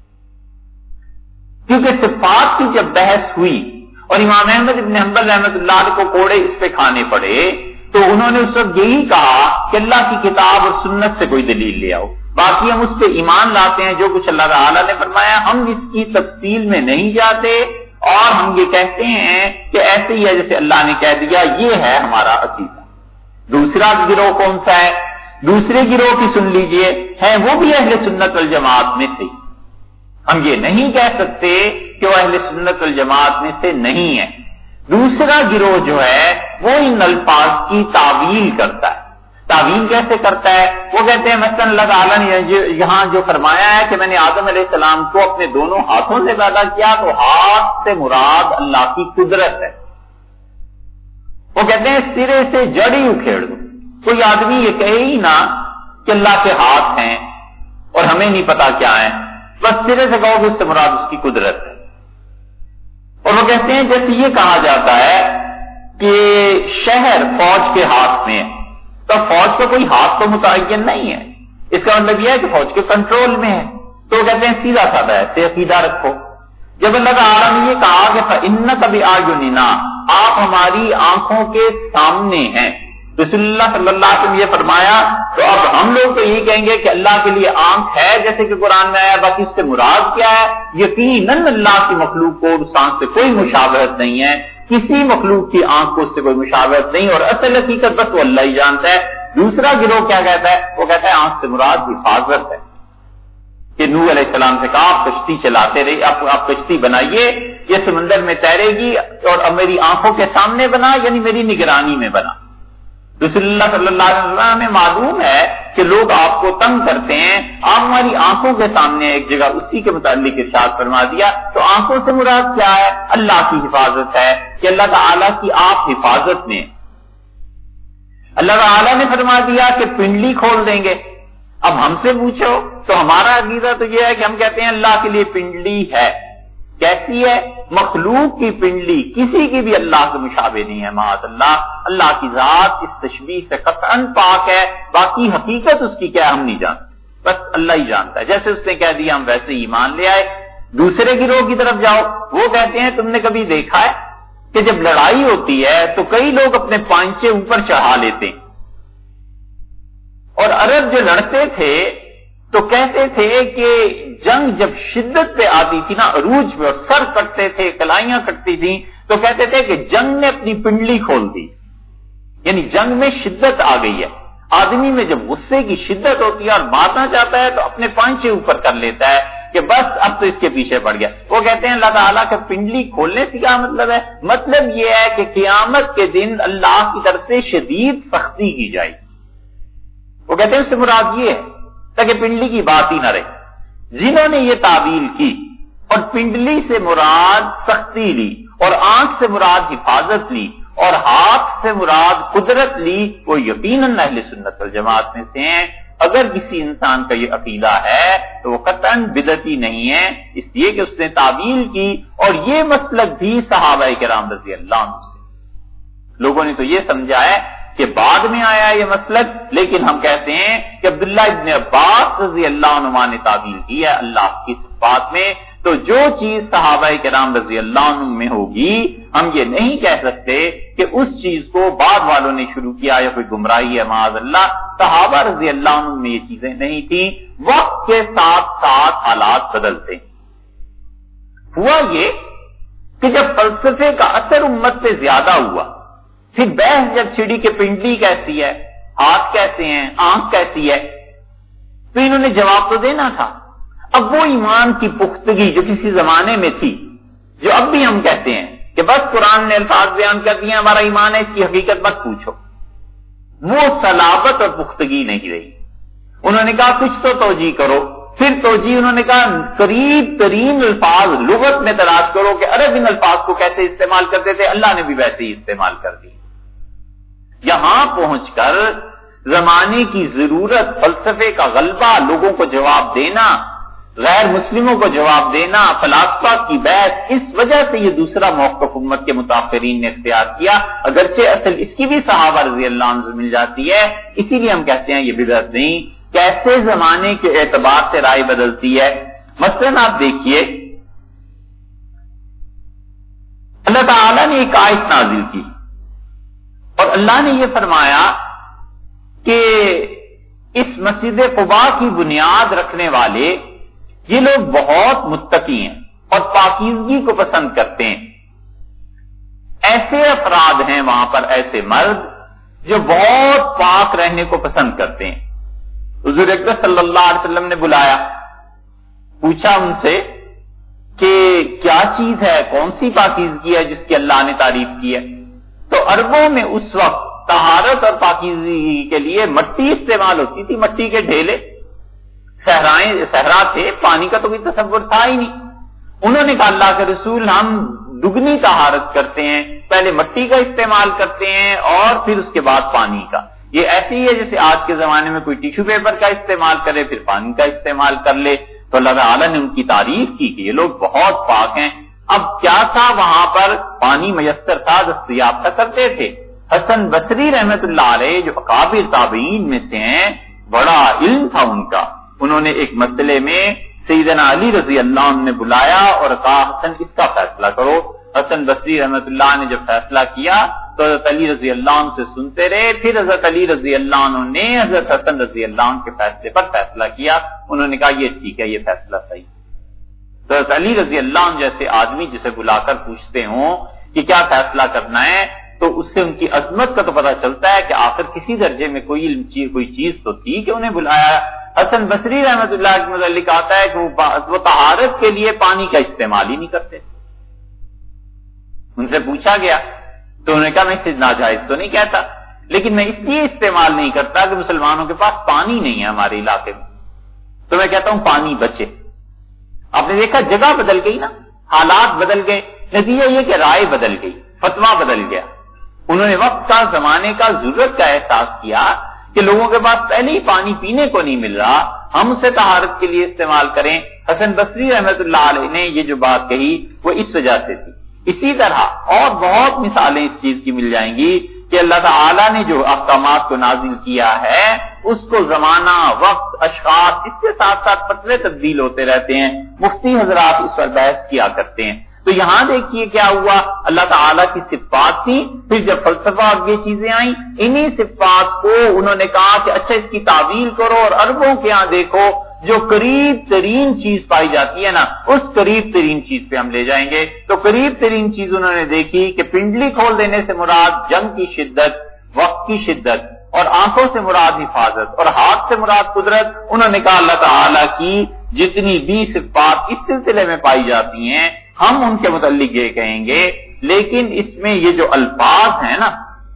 کیونکہ صفات کی جب بحث ہوئی اور امام احمد ابن حنبل رحمۃ اللہ علیہ کو کوڑے اس پہ کھانے پڑے، تو انہوں نے اس وقت یہی کہا کہ اللہ کی کتاب اور سنت سے کوئی دلیل لے آؤ، باقی ہم اس پہ ایمان لاتے ہیں جو کچھ اللہ تعالیٰ نے فرمایا، ہم اس کی تفصیل میں نہیں جاتے اور ہم یہ کہتے ہیں کہ ایسے ہی ہے جیسے اللہ نے کہہ دیا. یہ ہے ہمارا عقیدہ. دوسرا گروہ کون سا ہے؟ دوسرے گروہ کی سن لیجئے، ہے وہ بھی اہل سنت والجماعت میں سے. ہم یہ نہیں کہہ سکتے کہ وہ اہل سنت والجماعت میں سے نہیں ہے. دوسرا گروہ جو ہے وہ ان الفاظ کی تعویل کرتا ہے. تعویل کیسے کرتا ہے؟ وہ کہتے ہیں مثلا اللہ تعالیٰ نے یہاں جو فرمایا ہے کہ میں نے آدم علیہ السلام کو اپنے دونوں ہاتھوں سے پیدا کیا، تو ہاتھ سے مراد اللہ کی قدرت ہے. وہ کہتے ہیں سرے سے جڑ ہی اکھیڑ دو. کوئی آدمی یہ کہے ہی نہ کہ اللہ کے ہاتھ ہیں اور ہمیں نہیں پتا کیا ہے، بس سرے سے کہو کہ اس سے مراد اس کی قدرت ہے. اور وہ کہتے ہیں جیسے یہ کہا جاتا ہے کہ شہر فوج کے ہاتھ میں ہے، تو فوج کا کوئی ہاتھ تو متعین نہیں ہے، اس کا مطلب یہ ہے کہ فوج کے کنٹرول میں ہے. تو وہ کہتے ہیں سیدھا سادہ ہے، سے عقیدہ رکھو. جب اللہ تعالیٰ نے یہ کہا کہ فَإِنَّكَ بِأَعْيُنِنَا، آپ ہماری آنکھوں کے سامنے ہیں، رسول اللہ صلی اللہ علیہ وسلم یہ فرمایا، تو اب ہم لوگ تو یہی کہیں گے کہ اللہ کے لیے آنکھ ہے جیسے کہ قرآن میں آیا، باقی اس سے مراد کیا ہے؟ یقیناً اللہ کی مخلوق کو اس آنکھ سے کوئی مشابہت نہیں ہے، کسی مخلوق کی آنکھ کو اس سے کوئی مشابہت نہیں، اور اصل حقیقت بس وہ اللہ ہی جانتا ہے. دوسرا گروہ کیا کہتا ہے؟ وہ کہتا ہے آنکھ سے مراد حفاظت ہے، کہ نوح علیہ السلام سے کہا آپ کشتی چلاتے رہیے، آپ آپ کشتی بنائیے، یہ سمندر میں تیرے گی اور اب میری آنکھوں کے سامنے بنا، یعنی میری نگرانی میں بنا. رسول اللہ صلی اللہ علیہ وسلم میں معلوم ہے کہ لوگ آپ کو تنگ کرتے ہیں، آپ ہماری آنکھوں کے سامنے ایک جگہ اسی کے متعلق ارشاد فرما دیا. تو آنکھوں سے مراد کیا ہے؟ اللہ کی حفاظت ہے کہ اللہ تعالیٰ کی آپ حفاظت میں. اللہ تعالیٰ نے فرما دیا کہ پنڈلی کھول دیں گے. اب ہم سے پوچھو تو ہمارا عقیدہ تو یہ ہے کہ ہم کہتے ہیں اللہ کے لیے پنڈلی ہے، کیسی ہے؟ مخلوق کی پنڈلی کسی کی بھی اللہ کے مشابہ نہیں ہے، معاذ اللہ۔ اللہ کی ذات اس تشبیہ سے قطعاً پاک ہے، باقی حقیقت اس کی کیا ہم نہیں جانتے، بس اللہ ہی جانتا ہے۔ جیسے اس نے کہہ دیا ہم ویسے ایمان لے آئے۔ دوسرے گروہ کی طرف جاؤ، وہ کہتے ہیں تم نے کبھی دیکھا ہے کہ جب لڑائی ہوتی ہے تو کئی لوگ اپنے پانچے اوپر چڑھا لیتے ہیں، اور عرب جو لڑتے تھے تو کہتے تھے کہ جنگ جب شدت پہ آتی تھی نا، عروج پہ، اور سر کٹتے تھے، کلائیاں کٹتی تھیں، تو کہتے تھے کہ جنگ نے اپنی پنڈلی کھول دی، یعنی جنگ میں شدت آ گئی ہے۔ آدمی میں جب غصے کی شدت ہوتی ہے اور مارنا چاہتا ہے تو اپنے پانچے اوپر کر لیتا ہے کہ بس اب تو اس کے پیچھے پڑ گیا۔ وہ کہتے ہیں اللہ تعالیٰ کے پنڈلی کھولنے سے کیا مطلب ہے؟ مطلب یہ ہے کہ قیامت کے دن اللہ کی طرف سے شدید سختی کی جائے۔ وہ کہتے ہیں اس سے مراد یہ ہے تاکہ پنڈلی کی بات ہی نہ رہے۔ جنہوں نے یہ تعبیل کی اور پنڈلی سے مراد سختی لی، اور آنکھ سے مراد حفاظت لی، اور ہاتھ سے مراد قدرت لی، وہ یقیناً اہل سنت والجماعت میں سے ہیں۔ اگر کسی انسان کا یہ عقیدہ ہے تو وہ قطعاً بدعتی نہیں ہے، اس لیے کہ اس نے تعبیل کی، اور یہ مسلک بھی صحابہ کرام رضی اللہ عنہ سے۔ لوگوں نے تو یہ سمجھا ہے کہ بعد میں آیا یہ مسلک، لیکن ہم کہتے ہیں کہ عبداللہ ابن عباس رضی اللہ عنہ نے تعبیل کی ہے اللہ کی صفات میں، تو جو چیز صحابہ کرام رضی اللہ عنہ میں ہوگی ہم یہ نہیں کہہ سکتے کہ اس چیز کو بعد والوں نے شروع کیا یا کوئی گمراہی ہے، معاذ اللہ۔ صحابہ رضی اللہ عنہ میں یہ چیزیں نہیں تھیں، وقت کے ساتھ ساتھ حالات بدلتے۔ ہوا یہ کہ جب فلسفے کا اثر امت پہ زیادہ ہوا، پھر بحث جب چھڑی کہ پنڈلی کیسی ہے، ہاتھ کیسے ہیں، آنکھ کیسی ہے، تو انہوں نے جواب تو دینا تھا۔ اب وہ ایمان کی پختگی جو کسی زمانے میں تھی، جو اب بھی ہم کہتے ہیں کہ بس قرآن نے الفاظ بیان کر دیے ہمارا ایمان ہے، اس کی حقیقت مت پوچھو، وہ صلابت اور پختگی نہیں رہی۔ انہوں نے کہا کچھ تو توجیہ کرو، پھر توجیہ انہوں نے کہا قریب ترین الفاظ لغت میں تلاش کرو کہ عرب ان الفاظ کو کیسے استعمال کرتے تھے، اللہ نے بھی ویسے ہی استعمال کر دی۔ یہاں پہنچ کر زمانے کی ضرورت، فلسفے کا غلبہ، لوگوں کو جواب دینا، غیر مسلموں کو جواب دینا، فلاسفہ کی بحث، اس وجہ سے یہ دوسرا موقف امت کے متاخرین نے اختیار کیا، اگرچہ اصل اس کی بھی صحابہ رضی اللہ عنہ سے مل جاتی ہے۔ اسی لیے ہم کہتے ہیں یہ بدعت نہیں، کیسے زمانے کے اعتبار سے رائے بدلتی ہے۔ مثلاً آپ دیکھیے اللہ تعالی نے ایک آیت نازل کی اور اللہ نے یہ فرمایا کہ اس مسجد قباء کی بنیاد رکھنے والے یہ لوگ بہت متقی ہیں اور پاکیزگی کو پسند کرتے ہیں۔ ایسے افراد ہیں وہاں پر، ایسے مرد جو بہت پاک رہنے کو پسند کرتے ہیں۔ حضور اکرم صلی اللہ علیہ وسلم نے بلایا، پوچھا ان سے کہ کیا چیز ہے، کون سی پاکیزگی ہے جس کی اللہ نے تعریف کی ہے؟ تو عربوں میں اس وقت طہارت اور پاکیزگی کے لیے مٹی استعمال ہوتی تھی، مٹی کے ڈھیلے، صحرائیں صحرا تھے، پانی کا تو کوئی تصور تھا ہی نہیں۔ انہوں نے کہا اللہ کے رسول ہم دگنی طہارت کرتے ہیں، پہلے مٹی کا استعمال کرتے ہیں اور پھر اس کے بعد پانی کا۔ یہ ایسی ہی ہے جیسے آج کے زمانے میں کوئی ٹیشو پیپر کا استعمال کرے پھر پانی کا استعمال کر لے۔ تو اللہ تعالیٰ نے ان کی تعریف کی کہ یہ لوگ بہت پاک ہیں۔ اب کیا تھا وہاں پر؟ پانی میسر تھا، دستیاب تھا، کرتے تھے۔ حسن بصری رحمت اللہ علیہ جو اکابر تابعین میں سے ہیں، بڑا علم تھا ان کا، انہوں نے ایک مسئلے میں سیدنا علی رضی اللہ عنہ نے بلایا اور کہا حسن اس کا فیصلہ کرو۔ حسن بصری رحمت اللہ نے جب فیصلہ کیا تو حضرت علی رضی اللہ عنہ سے سنتے رہے، پھر حضرت علی رضی اللہ عنہ نے حضرت حسن رضی اللہ عنہ کے فیصلے پر فیصلہ کیا۔ انہوں نے کہا یہ ٹھیک ہے، یہ فیصلہ صحیح۔ تو حضرت علی رضی اللہ عنہ جیسے آدمی جسے بلا کر پوچھتے ہوں کہ کیا فیصلہ کرنا ہے، تو اس سے ان کی عظمت کا تو پتہ چلتا ہے کہ آخر کسی درجے میں کوئی علم چیز کوئی چیز تو تھی کہ انہیں بلایا۔ حسن بصری رحمت اللہ کے متعلق آتا ہے کہ وہ طہارت کے لیے پانی کا استعمال ہی نہیں کرتے۔ ان سے پوچھا گیا تو انہوں نے کہا میں اسے ناجائز تو نہیں کہتا، لیکن میں اس لیے استعمال نہیں کرتا کہ مسلمانوں کے پاس پانی نہیں ہے ہمارے علاقے میں، تو میں کہتا ہوں پانی بچے۔ آپ نے دیکھا جگہ بدل گئی نا، حالات بدل گئے، نتیجہ یہ کہ رائے بدل گئی، فتویٰ بدل گیا۔ انہوں نے وقت کا، زمانے کا، ضرورت کا احساس کیا کہ لوگوں کے پاس پہلے ہی پانی پینے کو نہیں مل رہا، ہم اسے طہارت کے لیے استعمال کریں۔ حسن بصری رحمت اللہ علیہ نے یہ جو بات کہی وہ اس وجہ سے تھی. اسی طرح اور بہت مثالیں اس چیز کی مل جائیں گی کہ اللہ تعالیٰ نے جو احکامات کو نازل کیا ہے اس کو زمانہ، وقت، اشخاص، اس کے ساتھ ساتھ فتوے تبدیل ہوتے رہتے ہیں. مفتی حضرات اس پر بحث کیا کرتے ہیں. تو یہاں دیکھیے کیا ہوا، اللہ تعالیٰ کی صفات تھی، پھر جب فلسفہ اور یہ چیزیں آئیں انہی صفات کو انہوں نے کہا کہ اچھا اس کی تعویل کرو، اور عربوں کے ہاں دیکھو جو قریب ترین چیز پائی جاتی ہے نا اس قریب ترین چیز پہ ہم لے جائیں گے. تو قریب ترین چیز انہوں نے دیکھی کہ پنڈلی کھول دینے سے مراد جنگ کی شدت، وقت کی شدت، اور آنکھوں سے مراد حفاظت، اور ہاتھ سے مراد قدرت. انہوں نے کہا اللہ تعالیٰ کی جتنی بھی صفات اس سلسلے میں پائی جاتی ہیں ہم ان کے متعلق یہ کہیں گے، لیکن اس میں یہ جو الفاظ ہیں نا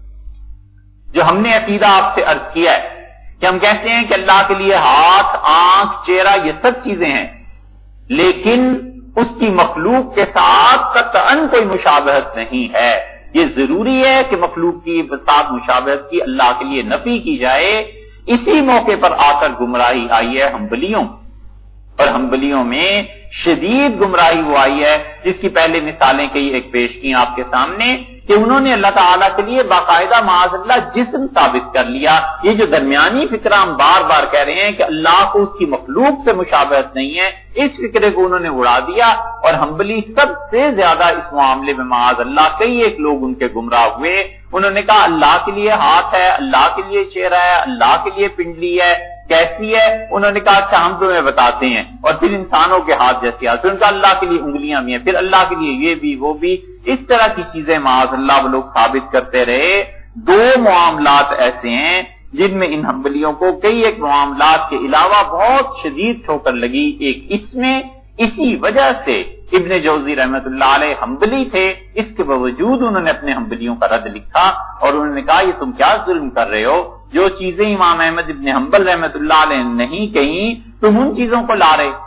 جو ہم نے عقیدہ آپ سے عرض کیا ہے کہ ہم کہتے ہیں کہ اللہ کے لیے ہاتھ، آنکھ، چہرہ یہ سب چیزیں ہیں، لیکن اس کی مخلوق کے ساتھ قطعاً کوئی مشابہت نہیں ہے. یہ ضروری ہے کہ مخلوق کی ساتھ مشابہت کی اللہ کے لیے نفی کی جائے. اسی موقع پر آ کر گمراہی آئی ہے حنبلیوں، اور حنبلیوں میں شدید گمراہی وہ آئی ہے جس کی پہلے مثالیں کئی ایک پیش کی آپ کے سامنے کہ انہوں نے اللہ تعالیٰ کے لیے باقاعدہ معاذ اللہ جسم ثابت کر لیا. یہ جو درمیانی فکرہ ہم بار بار کہہ رہے ہیں کہ اللہ کو اس کی مخلوق سے مشابہت نہیں ہے، اس فکرے کو انہوں نے اڑا دیا. اور حنبلی سب سے زیادہ اس معاملے میں معاذ اللہ کئی ایک لوگ ان کے گمراہ ہوئے. انہوں نے کہا اللہ کے لیے ہاتھ ہے، اللہ کے لیے چہرہ ہے، اللہ کے لیے پنڈلی ہے. کیسی ہے؟ انہوں نے کہا اچھا ہم تمہیں بتاتے ہیں. اور پھر انسانوں کے ہاتھ جیسے آتے، ان کا اللہ کے لیے انگلیاں بھی ہیں، پھر اللہ کے لیے یہ بھی وہ بھی. اس طرح کی چیزیں معاذ اللہ وہ لوگ ثابت کرتے رہے. دو معاملات ایسے ہیں جن میں ان حنبلیوں کو کئی ایک معاملات کے علاوہ بہت شدید ٹھوکر لگی. ایک اس میں اسی وجہ سے ابن جوزی رحمت اللہ علیہ حنبلی تھے، اس کے باوجود انہوں نے اپنے حنبلیوں کا رد لکھا اور انہوں نے کہا یہ تم کیا ظلم کر رہے ہو، جو چیزیں امام احمد ابن حنبل رحمت اللہ علیہ نے نہیں کہیں تم ان چیزوں کو لا رہے.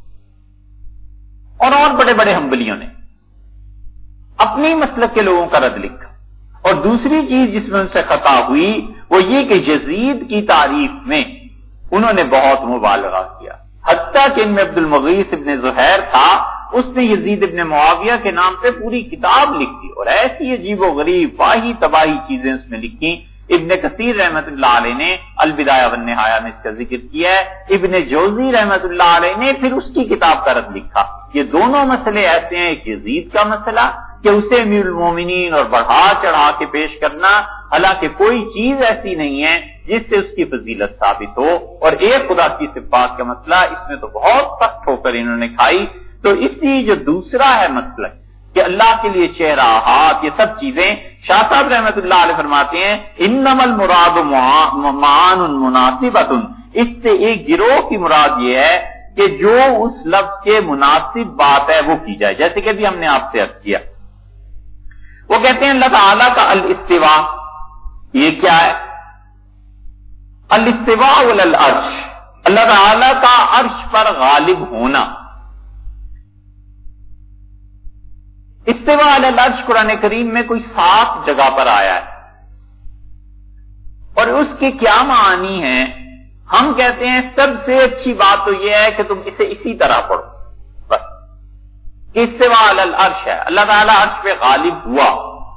اور اور بڑے بڑے حنبلیوں نے اپنی مسلک کے لوگوں کا رد لکھا. اور دوسری چیز جس میں ان سے خطا ہوئی وہ یہ کہ یزید کی تعریف میں انہوں نے بہت مبالغہ کیا، حتیٰ کہ ان میں عبد المغیث ابن زہیر تھا، اس نے یزید ابن معاویہ کے نام پہ پوری کتاب لکھ دی اور ایسی عجیب و غریب واہی تباہی چیزیں اس میں لکھی. ابن کثیر رحمت اللہ علیہ نے البدایہ والنہایہ میں اس کا ذکر کیا ہے. ابن جوزی رحمت اللہ علیہ نے پھر اس کی کتاب کا رد لکھا. یہ دونوں مسئلے ایسے ہیں، ایک یزید کا مسئلہ کہ اسے امیر المومنین اور بڑھا چڑھا کے پیش کرنا، حالانکہ کوئی چیز ایسی نہیں ہے جس سے اس کی فضیلت ثابت ہو، اور ایک خدا کی صفات کا مسئلہ، اس میں تو بہت سخت ہو کر انہوں نے کھائی. تو اس لیے جو دوسرا ہے مسئلہ کہ اللہ کے لیے چہرہ، ہاتھ، یہ سب چیزیں، شاہ صاحب رحمت اللہ علیہ فرماتے ہیں انما المراد معان مناسبۃ، اس سے ایک گروہ کی مراد یہ ہے کہ جو اس لفظ کے مناسب بات ہے وہ کی جائے. جیسے کہ بھی ہم نے آپ سے عرض کیا، وہ کہتے ہیں اللہ تعالیٰ کا الاستواء یہ کیا ہے؟ الاستواء علی العرش، اللہ تعالیٰ کا عرش پر غالب ہونا. استواء علی العرش قرآن کریم میں کوئی سات جگہ پر آیا ہے، اور اس کے کیا معنی ہیں؟ ہم کہتے ہیں سب سے اچھی بات تو یہ ہے کہ تم اسے اسی طرح پڑھو بس کہ استواء علی العرش ہے، اللہ تعالیٰ عرش پہ غالب ہوا.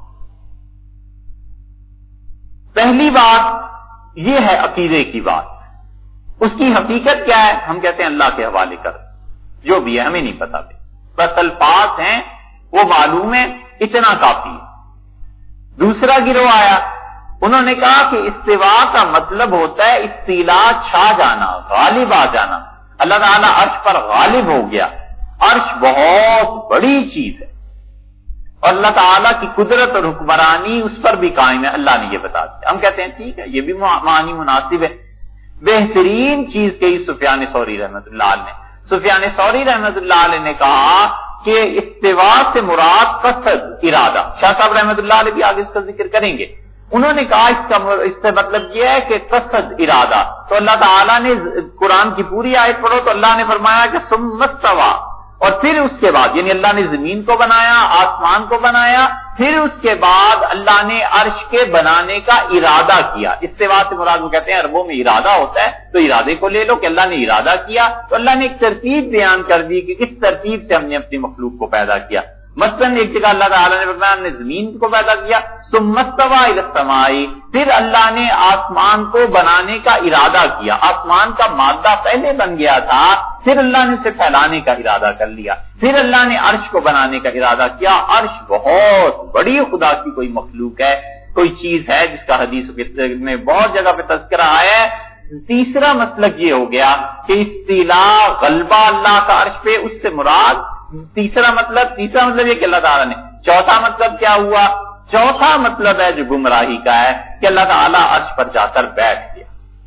پہلی بات یہ ہے عقیدے کی بات، اس کی حقیقت کیا ہے؟ ہم کہتے ہیں اللہ کے حوالے کر، جو بھی ہے ہمیں نہیں پتا، بس الفاظ ہیں وہ معلوم ہے، اتنا کافی ہے. دوسرا گروہ آیا، انہوں نے کہا کہ استواء کا مطلب ہوتا ہے استیلاء، چھا جانا، غالب آ جانا. اللہ تعالیٰ عرش پر غالب ہو گیا. عرش بہت بڑی چیز ہے اور اللہ تعالیٰ کی قدرت اور حکمرانی اس پر بھی قائم ہے، اللہ نے یہ بتا دیا. ہم کہتے ہیں ٹھیک ہے، یہ بھی معنی مناسب ہے. بہترین چیز کہی سفیان ثوری رحمت اللہ علیہ نے. سفیان ثوری رحمت اللہ علیہ نے کہا کہ استواء سے مراد قصد، ارادہ. شاہ صاحب رحمت اللہ علیہ بھی آگے اس کا ذکر کریں گے. انہوں نے کہا اس کا اس سے مطلب یہ ہے کہ قصد، ارادہ. تو اللہ تعالیٰ نے قرآن کی پوری آیت پڑھو تو اللہ نے فرمایا کہ ثم استوى اور پھر اس کے بعد یعنی اللہ نے زمین کو بنایا، آسمان کو بنایا، پھر اس کے بعد اللہ نے عرش کے بنانے کا ارادہ کیا. استوا سے مراد وہ کہتے ہیں عربوں میں ارادہ ہوتا ہے، تو ارادے کو لے لو کہ اللہ نے ارادہ کیا. تو اللہ نے ایک ترتیب بیان کر دی کہ کس ترتیب سے ہم نے اپنی مخلوق کو پیدا کیا. مثلاً ایک جگہ اللہ تعالیٰ نے فرمایا ہم نے زمین کو پیدا کیا، ثم استوى الى السماء، پھر اللہ نے آسمان کو بنانے کا ارادہ کیا. آسمان کا مادہ پہلے بن گیا تھا، پھر اللہ نے اسے پھیلانے کا ارادہ کر لیا. پھر اللہ نے عرش کو بنانے کا ارادہ کیا. عرش بہت بڑی خدا کی کوئی مخلوق ہے، کوئی چیز ہے جس کا حدیث میں بہت جگہ پہ تذکرہ آیا ہے. تیسرا مسلک یہ ہو گیا کہ استیلاء غلبہ اللہ کا عرش پہ، اس سے مراد تیسرا مطلب تیسرا مطلب یہ کہ اللہ تعالیٰ نے. چوتھا مطلب کیا ہوا؟ چوتھا مطلب ہے جو گمراہی کا ہے کہ اللہ تعالیٰ عرش پر جا کر بیٹھ گیا.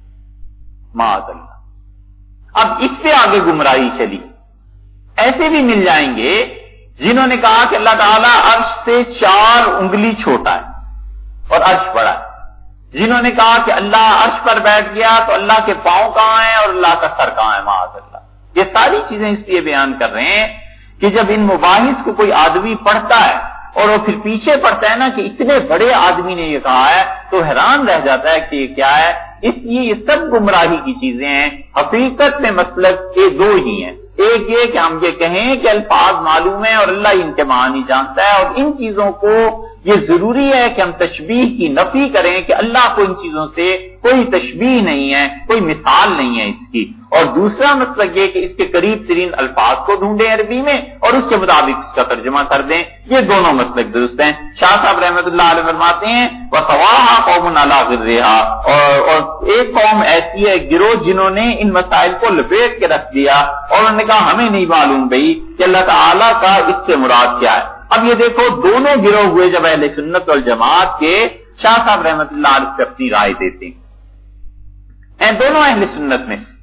معاذ اللہ. اب اس سے آگے گمراہی چلی. ایسے بھی مل جائیں گے جنہوں نے کہا کہ اللہ تعالیٰ عرش سے چار انگلی چھوٹا ہے اور عرش بڑا ہے. جنہوں نے کہا کہ اللہ عرش پر بیٹھ گیا تو اللہ کے پاؤں کہاں ہیں اور اللہ کا سر کہاں ہے. معاذ اللہ. یہ ساری چیزیں اس لیے بیان کر رہے ہیں کہ جب ان مباحث کو کوئی آدمی پڑھتا ہے اور وہ پھر پیچھے پڑتا ہے نا کہ اتنے بڑے آدمی نے یہ کہا ہے تو حیران رہ جاتا ہے کہ یہ کیا ہے. اس لیے یہ سب گمراہی کی چیزیں ہیں. حقیقت میں مسلک کے دو ہی ہیں. ایک یہ کہ ہم یہ کہیں کہ الفاظ معلوم ہیں اور اللہ ان کے معنی جانتا ہے، اور ان چیزوں کو یہ ضروری ہے کہ ہم تشبیہ کی نفی کریں کہ اللہ کو ان چیزوں سے کوئی تشبیہ نہیں ہے، کوئی مثال نہیں ہے اس کی. اور دوسرا مسئلہ یہ کہ اس کے قریب ترین الفاظ کو ڈھونڈیں عربی میں اور اس کے مطابق اس کا ترجمہ کر دیں. یہ دونوں مسلک درست ہیں. شاہ صاحب رحمۃ اللہ علیہ فرماتے ہیں وَسَوَاهَا قَوْمٌ عَلَىٰ غِرِّهَا، اور اور ایک قوم ایسی ہے گروہ جنہوں نے ان مسائل کو لپیٹ کے رکھ دیا اور انہوں نے کہا ہمیں نہیں معلوم بھائی کہ اللہ تعالیٰ کا اس سے مراد کیا ہے. اب یہ دیکھو دونوں گروہ ہوئے جب اہل سنت والجماعت کے شاہ صاحب رحمۃ اللہ علیہ سے اپنی رائے دیتے ہیں دونوں اہل سنت میں سے.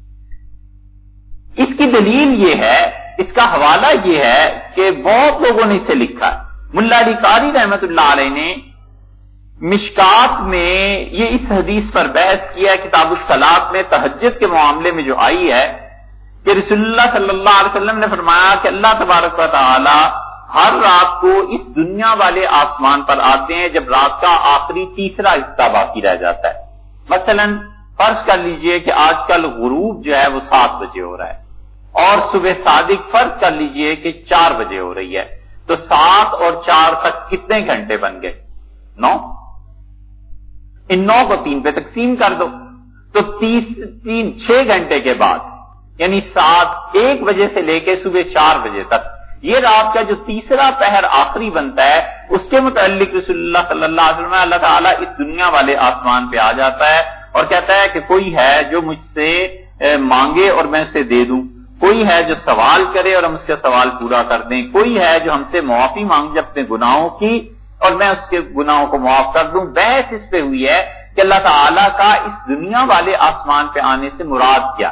اس کی دلیل یہ ہے، اس کا حوالہ یہ ہے کہ بہت لوگوں نے اسے لکھا ہے. ملا علی قاری رحمۃ اللہ علیہ نے مشکات میں یہ اس حدیث پر بحث کیا ہے کتاب الصلاۃ میں، تہجد کے معاملے میں جو آئی ہے کہ رسول اللہ صلی اللہ علیہ وسلم نے فرمایا کہ اللہ تبارک و تعالی ہر رات کو اس دنیا والے آسمان پر آتے ہیں جب رات کا آخری تیسرا حصہ باقی رہ جاتا ہے. مثلا فرض کر لیجئے کہ آج کل غروب جو ہے وہ سات بجے ہو رہا ہے اور صبح صادق فرض کر لیجئے کہ چار بجے ہو رہی ہے، تو سات اور چار تک کتنے گھنٹے بن گئے؟ نو. ان نو کو تین پہ تقسیم کر دو تو تیس تین چھ گھنٹے کے بعد یعنی سات ایک بجے سے لے کے صبح چار بجے تک یہ رات کا جو تیسرا پہر آخری بنتا ہے اس کے متعلق رسول اللہ صلی اللہ علیہ وسلم اللہ تعالیٰ اس دنیا والے آسمان پہ آ جاتا ہے اور کہتا ہے کہ کوئی ہے جو مجھ سے مانگے اور میں اسے دے دوں، کوئی ہے جو سوال کرے اور ہم اس کا سوال پورا کر دیں، کوئی ہے جو ہم سے معافی مانگے اپنے گناہوں کی اور میں اس کے گناہوں کو معاف کر دوں. بحث اس پہ ہوئی ہے کہ اللہ تعالیٰ کا اس دنیا والے آسمان پہ آنے سے مراد کیا.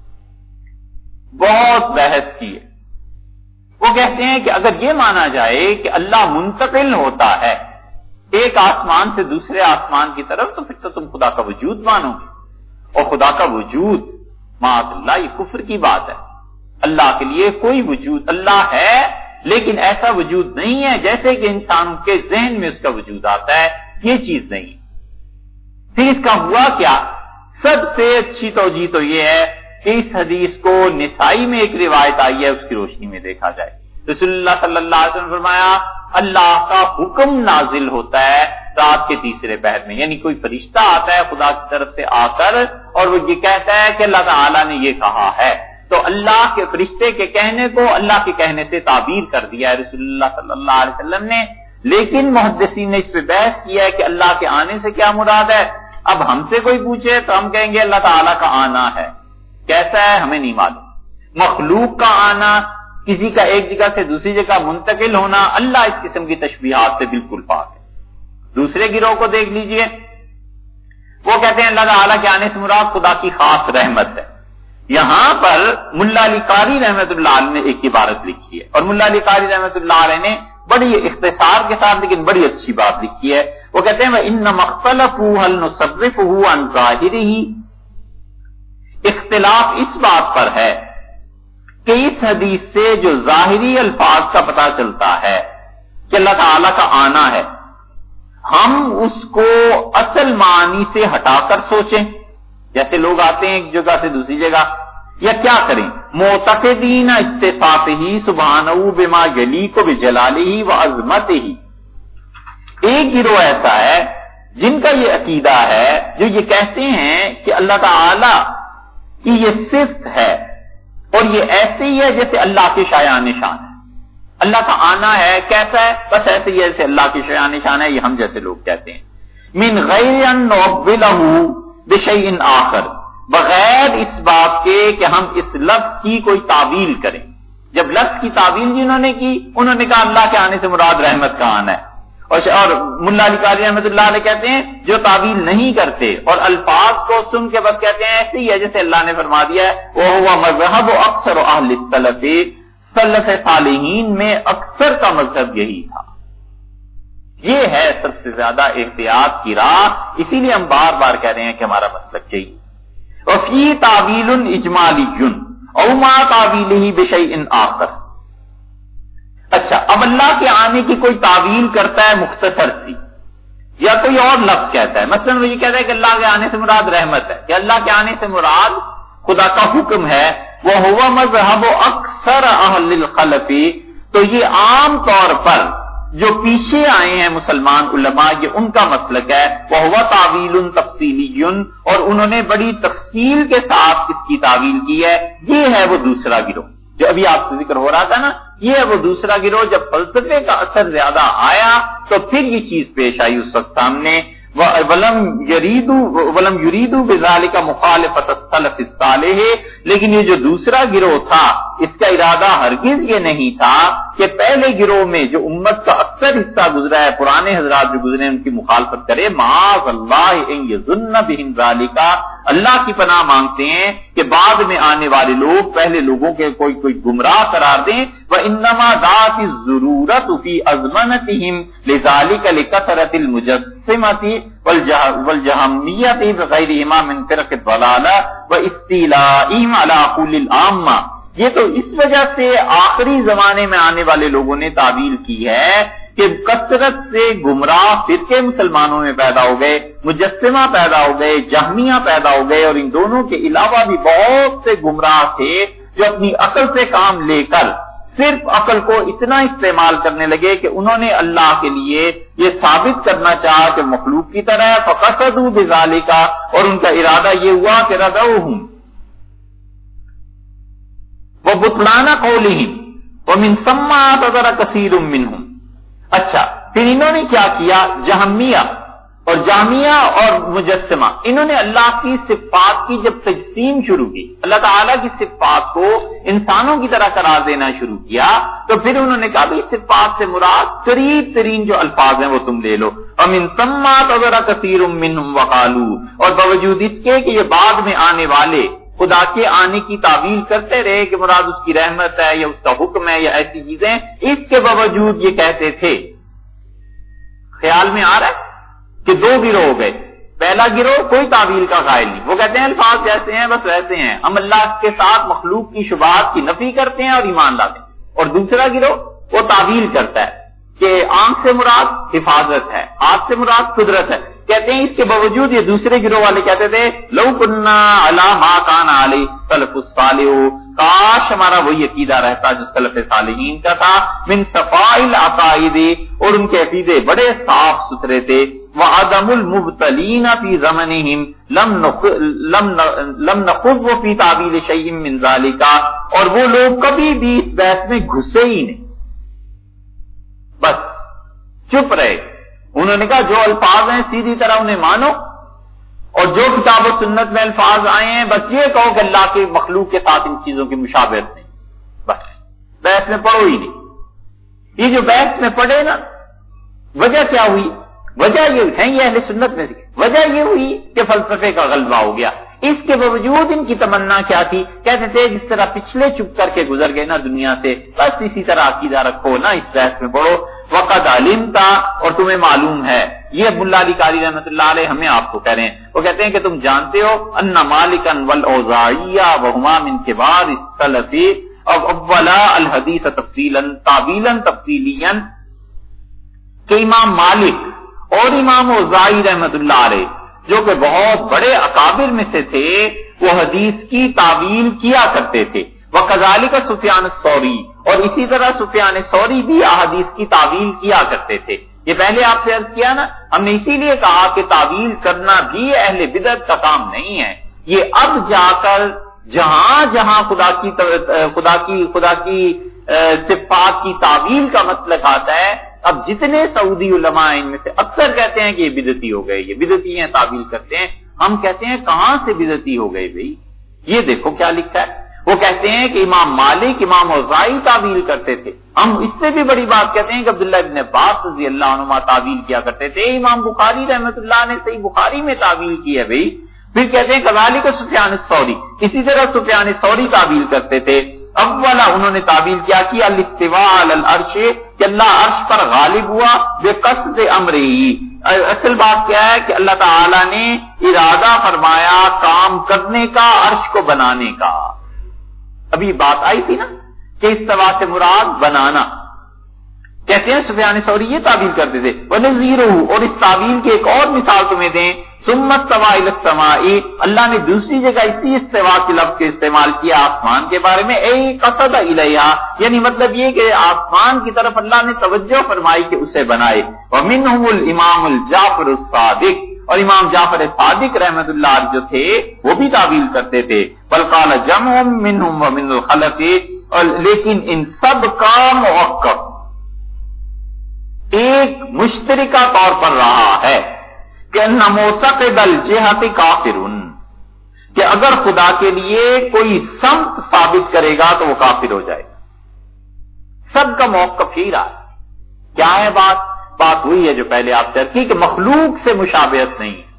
بہت بحث کی ہے. وہ کہتے ہیں کہ اگر یہ مانا جائے کہ اللہ منتقل ہوتا ہے ایک آسمان سے دوسرے آسمان کی طرف تو پھر تو تم خدا کا وجود مانو گے، اور خدا کا وجود معاذ اللہ یہ کفر کی بات ہے. اللہ کے لیے کوئی وجود، اللہ ہے لیکن ایسا وجود نہیں ہے جیسے کہ انسانوں کے ذہن میں اس کا وجود آتا ہے، یہ چیز نہیں. پھر اس کا ہوا کیا؟ سب سے اچھی توجیہ تو یہ ہے کہ اس حدیث کو نسائی میں ایک روایت آئی ہے اس کی روشنی میں دیکھا جائے. رسول اللہ صلی اللہ علیہ وسلم نے فرمایا اللہ کا حکم نازل ہوتا ہے رات کے تیسرے پہر میں، یعنی کوئی فرشتہ آتا ہے خدا کی طرف سے آ کر اور وہ یہ کہتا ہے کہ اللہ تعالیٰ نے یہ کہا ہے. تو اللہ کے فرشتے کے کہنے کو اللہ کے کہنے سے تعبیر کر دیا ہے رسول اللہ صلی اللہ علیہ وسلم نے. لیکن محدثین نے اس پہ بحث کیا ہے کہ اللہ کے آنے سے کیا مراد ہے. اب ہم سے کوئی پوچھے تو ہم کہیں گے اللہ تعالیٰ کا آنا ہے، کیسا ہے ہمیں نہیں معلوم. مخلوق کا آنا، کسی کا ایک جگہ سے دوسری جگہ منتقل ہونا، اللہ اس قسم کی تشبیہات سے بالکل پاک ہے. دوسرے گروہ کو دیکھ لیجئے، وہ کہتے ہیں اللہ تعالیٰ کے آنے سے مراد خدا کی خاص رحمت ہے. یہاں پر ملا علی قاری رحمت اللہ علیہ نے ایک عبارت لکھی ہے اور ملا علی قاری رحمت اللہ علیہ نے بڑی اختصار کے ساتھ لیکن بڑی اچھی بات لکھی ہے. وہ کہتے ہیں وَإِنَّمَا اخْتَلَفُوا هَلْ نُصَرِّفُهُ عَنْ ظَاهِرِهِ، اختلاف اس بات پر ہے کہ اس حدیث سے جو ظاہری الفاظ کا پتہ چلتا ہے کہ اللہ تعالی کا آنا ہے، ہم اس کو اصل معنی سے ہٹا کر سوچیں، جیسے لوگ آتے ہیں ایک جگہ سے دوسری جگہ، یا کیا کریں؟ معتقدین اتصافہ سبحانہ بما یلیق بجلالہ وعظمتہ. ایک گروہ ایسا ہے جن کا یہ عقیدہ ہے، جو یہ کہتے ہیں کہ اللہ تعالی کی یہ صفت ہے اور یہ ایسے ہی ہے جیسے اللہ کے شایان نشان ہے. اللہ کا آنا ہے کیسا ہے؟ بس ایسے ہی ہے جیسے اللہ کے شایان نشان ہے، یہ ہم جیسے لوگ کہتے ہیں. من غیر ان نقبلہ بشیء آخر، بغیر اس بات کے کہ ہم اس لفظ کی کوئی تعویل کریں. جب لفظ کی تعویل جنہوں نے کی، انہوں نے کہا اللہ کے آنے سے مراد رحمت کا آنا ہے. اور ملا علی قاری رحمۃ اللہ علیہ کہتے ہیں جو تعویل نہیں کرتے اور الفاظ کو سن کے بس کہتے ہیں ایسے ہی ہے جیسے اللہ نے فرما دیا ہے، وہ ہوا مذہب و اکثر اہل السلف، سلف صالحین میں اکثر کا مذہب یہی تھا. یہ ہے سب سے زیادہ احتیاط کی راہ، اسی لیے ہم بار بار کہہ رہے ہیں کہ ہمارا مسلک یہی. وفی تعویل اجمالی او ما تعویلہ بشیء آخر. اچھا، اب اللہ کے آنے کی کوئی تعویل کرتا ہے مختصر سی، یا کوئی اور لفظ کہتا ہے، مثلا وہ یہ کہتا ہے کہ اللہ کے آنے سے مراد رحمت ہے، کہ اللہ کے آنے سے مراد خدا کا حکم ہے، وہ ہوا مذہب اکثر اہل الخلف. تو یہ عام طور پر جو پیچھے آئے ہیں مسلمان علماء، یہ ان کا مسلک ہے. وہ ہوا تعویل تفصیلی، اور انہوں نے بڑی تفصیل کے ساتھ اس کی تعویل کی ہے. یہ ہے وہ دوسرا گروہ جو ابھی آپ سے ذکر ہو رہا تھا نا، یہ ہے وہ دوسرا گروہ. جب فلسفے کا اثر زیادہ آیا تو پھر یہ چیز پیش آئی اس وقت سامنے. وَلَمْ يُرِيدُوا وَلَمْ يُرِيدُوا بِذَلِكَ مُخَالِفَةَ السَّلَفِ الصَّالِحِ. لیکن یہ جو دوسرا گروہ تھا، اس کا ارادہ ہرگز یہ نہیں تھا کہ پہلے گروہ میں جو امت کا اکثر حصہ گزرا ہے، پرانے حضرات جو گزرے ان کی مخالفت کرے. مَعَاذَ اللَّهِ أَن يَظُنَّ بِهِمْ ذَلِكَ. اللہ کی پناہ مانگتے ہیں کہ بعد میں آنے والے لوگ پہلے لوگوں کے کوئی کوئی گمراہ قرار دیں. وَإِنَّمَا ذَاتِ الضُّرُورَةُ فِي أَزْمَنَتِهِمْ لِذَلِكَ لِكَثْرَةِ الْمُجَسِّمَةِ وَالْجَهْمِيَّةِ وَغَيْرِهِمَا مِنْ فِرَقِ الضَّلَالَةِ وَإِسْتِيلَائِهِمْ عَلَى عُقُولِ الْعَامَّةِ. یہ تو اس وجہ سے آخری زمانے میں آنے والے لوگوں نے تعبیر کی ہے کہ کثرت سے گمراہ فرقے مسلمانوں میں پیدا ہو گئے، مجسمہ پیدا ہو گئے، جہمیہ پیدا ہو گئے، اور ان دونوں کے علاوہ بھی بہت سے گمراہ تھے جو اپنی عقل سے کام لے کر صرف عقل کو اتنا استعمال کرنے لگے کہ انہوں نے اللہ کے لیے یہ ثابت کرنا چاہا کہ مخلوق کی طرح ہے. فقصدوا بذالک، اور ان کا ارادہ یہ ہوا کہ ردعوہم وبطلان قولہم ومن ثم اعتذر کثیر منہم. اچھا، پھر انہوں نے کیا کیا؟ جہمیہ اور جہمیہ اور مجسمہ، انہوں نے اللہ کی صفات کی جب تجسیم شروع کی، اللہ تعالیٰ کی صفات کو انسانوں کی طرح قرار دینا شروع کیا، تو پھر انہوں نے کہا بھی صفات سے مراد قریب ترین جو الفاظ ہیں وہ تم لے لو. ومن ثم اعتذر کثیر منہم وقالوا، اور باوجود اس کے کہ یہ بعد میں آنے والے خدا کے آنے کی تعویل کرتے رہے کہ مراد اس کی رحمت ہے یا اس کا حکم ہے یا ایسی چیزیں، اس کے باوجود یہ کہتے تھے. خیال میں آ رہا ہے کہ دو گروہ ہو گئے. پہلا گروہ کوئی تعویل کا قائل نہیں، وہ کہتے ہیں الفاظ جیسے ہیں بس ویسے ہیں، ہم اللہ کے ساتھ مخلوق کی شبہات کی نفی کرتے ہیں اور ایمان لاتے ہیں. اور دوسرا گروہ وہ تعویل کرتا ہے کہ آنکھ سے مراد حفاظت ہے، ہاتھ سے مراد قدرت ہے. کہتے ہیں اس کے باوجود یہ دوسرے گروہ والے کہتے تھے لو کنا علی ما کان علی السلف الصالح، کاش ہمارا وہی عقیدہ رہتا جو سلف صالحین کا تھا. من صفاء العقائد، اور ان کے عقیدے بڑے صاف ستھرے تھے. وعدم المبتلین فی زمنہم لم لم نخض فی تعویل شیء من ذالک، اور وہ لوگ کبھی بھی اس بحث میں گھسے ہی نہیں، بس چپ رہے. انہوں نے کہا جو الفاظ ہیں سیدھی طرح انہیں مانو، اور جو کتاب و سنت میں الفاظ آئے ہیں بس یہ کہو کہ اللہ کے مخلوق کے ساتھ ان چیزوں کی مشابہت نہیں، بس بحث میں پڑھو ہی نہیں. یہ جو بحث میں پڑھے نا، وجہ کیا ہوئی؟ وجہ یہ ہے، یہ اہل سنت میں سے وجہ یہ ہوئی کہ فلسفے کا غلبہ ہو گیا. اس کے باوجود ان کی تمنا کیا تھی؟ کہتے تھے جس طرح پچھلے چپ کر کے گزر گئے نا دنیا سے، بس اسی طرح عقیدہ رکھو نا، اس بحث میں پڑھو. وقد علمتا، اور تمہیں معلوم ہے، یہ ملا علی قاری رحمۃ اللہ علیہ ہمیں آپ کو کہہ رہے ہیں، وہ کہتے ہیں کہ تم جانتے ہو ان مالکا والاوزاعی وہما من کبار السلف اولا الحدیث تفصیلا تعویلا تفصیلیا کہ امام مالک اور امام اوزاعی رحمت اللہ علیہ جو کہ بہت بڑے اکابر میں سے تھے وہ حدیث کی تعویل کیا کرتے تھے، وکذالک سفیان الثوری، اور اسی طرح سفیان ثوری بھی احادیث کی تعویل کیا کرتے تھے۔ یہ پہلے آپ سے عرض کیا نا، ہم نے اسی لیے کہا کہ تعویل کرنا بھی اہل بدعت کا کام نہیں ہے، یہ اب جا کر جہاں جہاں خدا کی خدا کی خدا کی صفات کی تعویل کا مسلک آتا ہے، اب جتنے سعودی علماء ان میں سے اکثر کہتے ہیں کہ یہ بدعتی ہو گئے، یہ بدعتی ہیں، تعویل کرتے ہیں۔ ہم کہتے ہیں کہاں سے بدعتی ہو گئے بھائی؟ یہ دیکھو کیا لکھا ہے۔ وہ کہتے ہیں کہ امام مالک امام اوزاعی تعویل کرتے تھے، ہم اس سے بھی بڑی بات کہتے ہیں کہ عبداللہ ابن عباس رضی اللہ عنہما تعویل کیا کرتے تھے، امام بخاری رحمت اللہ نے صحیح بخاری میں تعویل کی ہے بھائی۔ پھر کہتے ہیں کذالک سفیان الثوری، اسی طرح سفیان الثوری تعویل کرتے تھے۔ اولا انہوں نے تعویل کیا کہ الاستواء علی العرش، کہ اللہ عرش پر غالب ہوا، بقصد امرہ، اصل بات کیا ہے کہ اللہ تعالی نے ارادہ فرمایا کام کرنے کا، عرش کو بنانے کا۔ ابھی بات آئی تھی نا کہ استوا سے مراد بنانا، کہتے ہیں سفیان ثوری یہ تعویل کرتے تھے۔ ونظیرہ، اور اس تعویل کی ایک اور مثال تمہیں دیں، ثم استوى الى السماء، اللہ نے دوسری جگہ اسی استوا کے لفظ کے استعمال کیا آسمان کے بارے میں، اے قصد الیہا، یعنی مطلب یہ کہ آسمان کی طرف اللہ نے توجہ فرمائی کہ اسے بنائے۔ ومنہم الامام الجعفر الصادق، اور امام جعفر صادق رحمت اللہ علیہ جو تھے وہ بھی تعویل کرتے تھے۔ بل قال جمع منہم ومن الخلف، اور لیکن ان سب کا موقف ایک مشترکہ طور پر رہا ہے کہ ان معتقد الجہت کافر، کہ اگر خدا کے لیے کوئی سمت ثابت کرے گا تو وہ کافر ہو جائے گا۔ سب کا موقف ہی رہا ہے۔ کیا ہے بات؟ بات ہوئی ہے جو پہلے آپ چرچ کی کہ مخلوق سے مشابہت نہیں ہے۔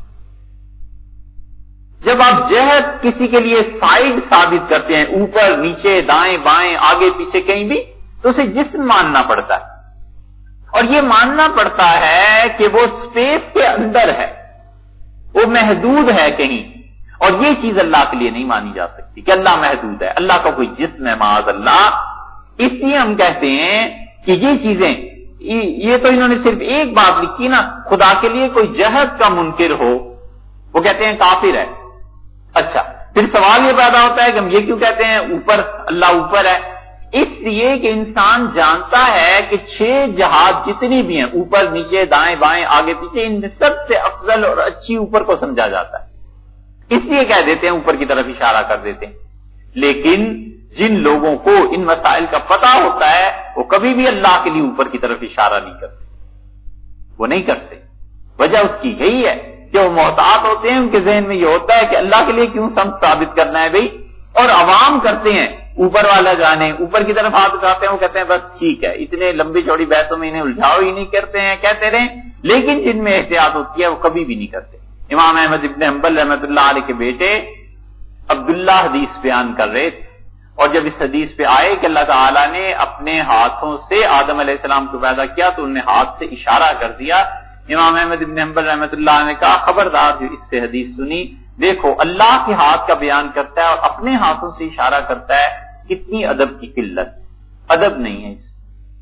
جب آپ جہت کسی کے لیے سائڈ ثابت کرتے ہیں، اوپر نیچے دائیں بائیں آگے پیچھے کہیں بھی، تو اسے جسم ماننا پڑتا ہے، اور یہ ماننا پڑتا ہے کہ وہ سپیس کے اندر ہے، وہ محدود ہے کہیں، اور یہ چیز اللہ کے لیے نہیں مانی جا سکتی کہ اللہ محدود ہے، اللہ کا کوئی جسم ہے معاذ اللہ۔ اس لیے ہم کہتے ہیں کہ یہ چیزیں، یہ تو انہوں نے صرف ایک بات لکھی نا، خدا کے لیے کوئی جہت کا منکر ہو وہ کہتے ہیں کافر ہے۔ اچھا، پھر سوال یہ پیدا ہوتا ہے کہ ہم یہ کیوں کہتے ہیں اوپر اللہ اوپر ہے؟ اس لیے کہ انسان جانتا ہے کہ چھ جہات جتنی بھی ہیں، اوپر نیچے دائیں بائیں آگے پیچھے، ان سب سے افضل اور اچھی اوپر کو سمجھا جاتا ہے، اس لیے کہہ دیتے ہیں اوپر کی طرف اشارہ کر دیتے ہیں۔ لیکن جن لوگوں کو ان مسائل کا پتہ ہوتا ہے وہ کبھی بھی اللہ کے لیے اوپر کی طرف اشارہ نہیں کرتے، وہ نہیں کرتے۔ وجہ اس کی یہی ہے کہ وہ محتاط ہوتے ہیں، ان کے ذہن میں یہ ہوتا ہے کہ اللہ کے لیے کیوں سمت ثابت کرنا ہے بھائی، اور عوام کرتے ہیں اوپر والا جانے، اوپر کی طرف ہاتھ اٹھاتے ہیں، وہ کہتے ہیں بس ٹھیک ہے، اتنے لمبی چوڑی بحثوں میں انہیں الجھاؤ ہی نہیں کرتے ہیں، کہتے رہیں، لیکن جن میں احتیاط ہوتی ہے وہ کبھی بھی نہیں کرتے۔ امام احمد ابن حنبل رحمۃ اللہ علیہ کے بیٹے عبداللہ حدیث بیان کر رہے تھے، اور جب اس حدیث پہ آئے کہ اللہ تعالیٰ نے اپنے ہاتھوں سے آدم علیہ السلام کو پیدا کیا تو انہوں نے ہاتھ سے اشارہ کر دیا، امام احمد ابن حنبل رحمۃ اللہ نے کہا خبردار جو اس سے حدیث سنی، دیکھو اللہ کے ہاتھ کا بیان کرتا ہے اور اپنے ہاتھوں سے اشارہ کرتا ہے، کتنی ادب کی قلت، ادب نہیں ہے اس۔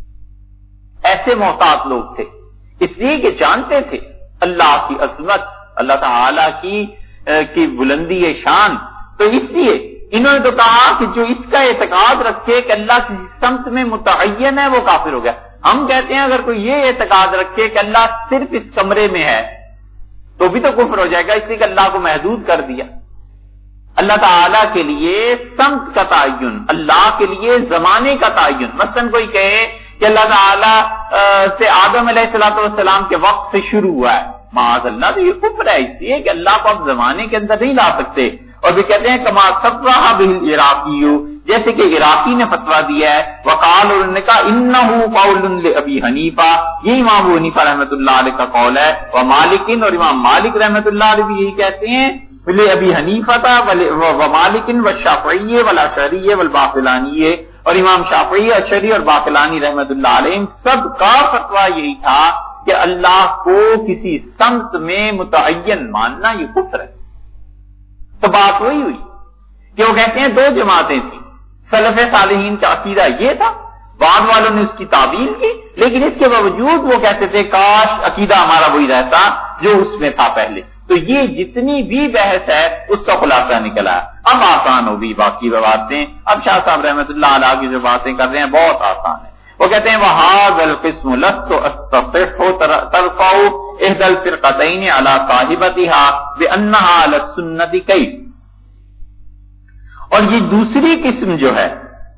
ایسے محتاط لوگ تھے، اس لیے کہ جانتے تھے اللہ کی عظمت، اللہ تعالی کی کی بلندی شان، تو اس لیے انہوں نے تو کہا کہ جو اس کا اعتقاد رکھے کہ اللہ کسی سمت میں متعین ہے وہ کافر ہو گیا۔ ہم کہتے ہیں اگر کوئی یہ اعتقاد رکھے کہ اللہ صرف اس کمرے میں ہے تو بھی تو کفر ہو جائے گا، اس لیے کہ اللہ کو محدود کر دیا۔ اللہ تعالیٰ کے لیے سمت کا تعین، اللہ کے لیے زمانے کا تعین، مثلا کوئی کہے کہ اللہ تعالیٰ سے آدم علیہ الصلوۃ والسلام کے وقت سے شروع ہوا ہے، معاذ اللہ، تو یہ کفر ہے، اس لیے کہ اللہ کو آپ زمانے کے اندر نہیں لا سکتے۔ اور بھی کہتے ہیں کما صفحہ بہ العراقی، جیسے کہ عراقی نے فتویٰ دیا ہے، وقال، اور انہوں نے کہا انہ قول لابی حنیفہ، یہ امام ابو حنیفہ رحمۃ اللہ علیہ کا قول ہے، ومالک، اور امام مالک رحمۃ اللہ علیہ بھی یہی کہتے ہیں، ابی حنیفہ ومالک والشافعی والاشعری والباقلانی، اور امام شافعی، اشعری اور باقلانی رحمۃ اللہ علیہ سب کا فتویٰ یہی تھا کہ اللہ کو کسی سمت میں متعین ماننا یہ کفر ہے۔ تو بات وہی ہوئی کہ وہ کہتے ہیں دو جماعتیں تھیں، سلف صالحین کا عقیدہ یہ تھا، بعد والوں نے اس کی تعویل کی، لیکن اس کے باوجود وہ کہتے تھے کاش عقیدہ ہمارا وہی رہتا جو اس میں تھا پہلے۔ تو یہ جتنی بھی بحث ہے اس کا خلاصہ نکلا ہے۔ اب آسان ہوگی باقی باتیں، اب شاہ صاحب رحمۃ اللہ علیہ کی جو باتیں کر رہے ہیں بہت آسان ہے۔ وہ کہتے ہیں وَهَذَا الْقِسْمُ لَسْتُ أَسْتَصِحُّ تَرْفَعُ إِحْدَى الْفِرْقَتَيْنِ عَلَى صَاحِبَتِهَا بِأَنَّهَا عَلَى السُّنَّةِ كَيْفَ، اور یہ دوسری قسم جو ہے،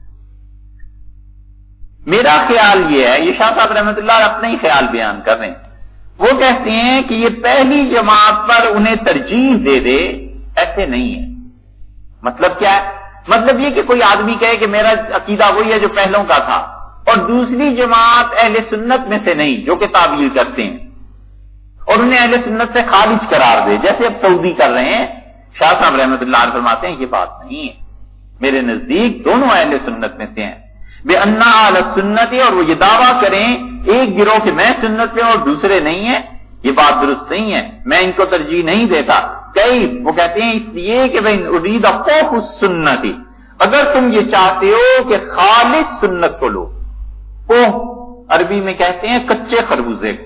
میرا خیال یہ ہے، یہ شاہ صاحب رحمۃ اللہ اپنا ہی خیال بیان کر رہے ہیں، وہ کہتے ہیں کہ یہ پہلی جماعت پر انہیں ترجیح دے دے، ایسے نہیں ہے۔ مطلب کیا ہے؟ مطلب یہ کہ کوئی آدمی کہے کہ میرا عقیدہ وہی ہے جو پہلوں کا تھا، اور دوسری جماعت اہل سنت میں سے نہیں جو کہ تعویل کرتے ہیں، اور انہیں اہل سنت سے خارج قرار دے، جیسے اب سعودی کر رہے ہیں۔ شاہ صاحب رحمۃ اللہ علیہ فرماتے ہیں یہ بات نہیں ہے، میرے نزدیک دونوں اہل سنت میں سے ہیں۔ بے انا علی سنت، اور وہ یہ دعویٰ کریں ایک گروہ کہ میں سنت پہ اور دوسرے نہیں ہیں، یہ بات درست نہیں ہے، میں ان کو ترجیح نہیں دیتا۔ کئی وہ کہتے ہیں اس لیے کہ بھائی ارید خوف السنت، اگر تم یہ چاہتے ہو کہ خالص سنت کو لو، وہ عربی میں کہتے ہیں کچے خربوزے کو،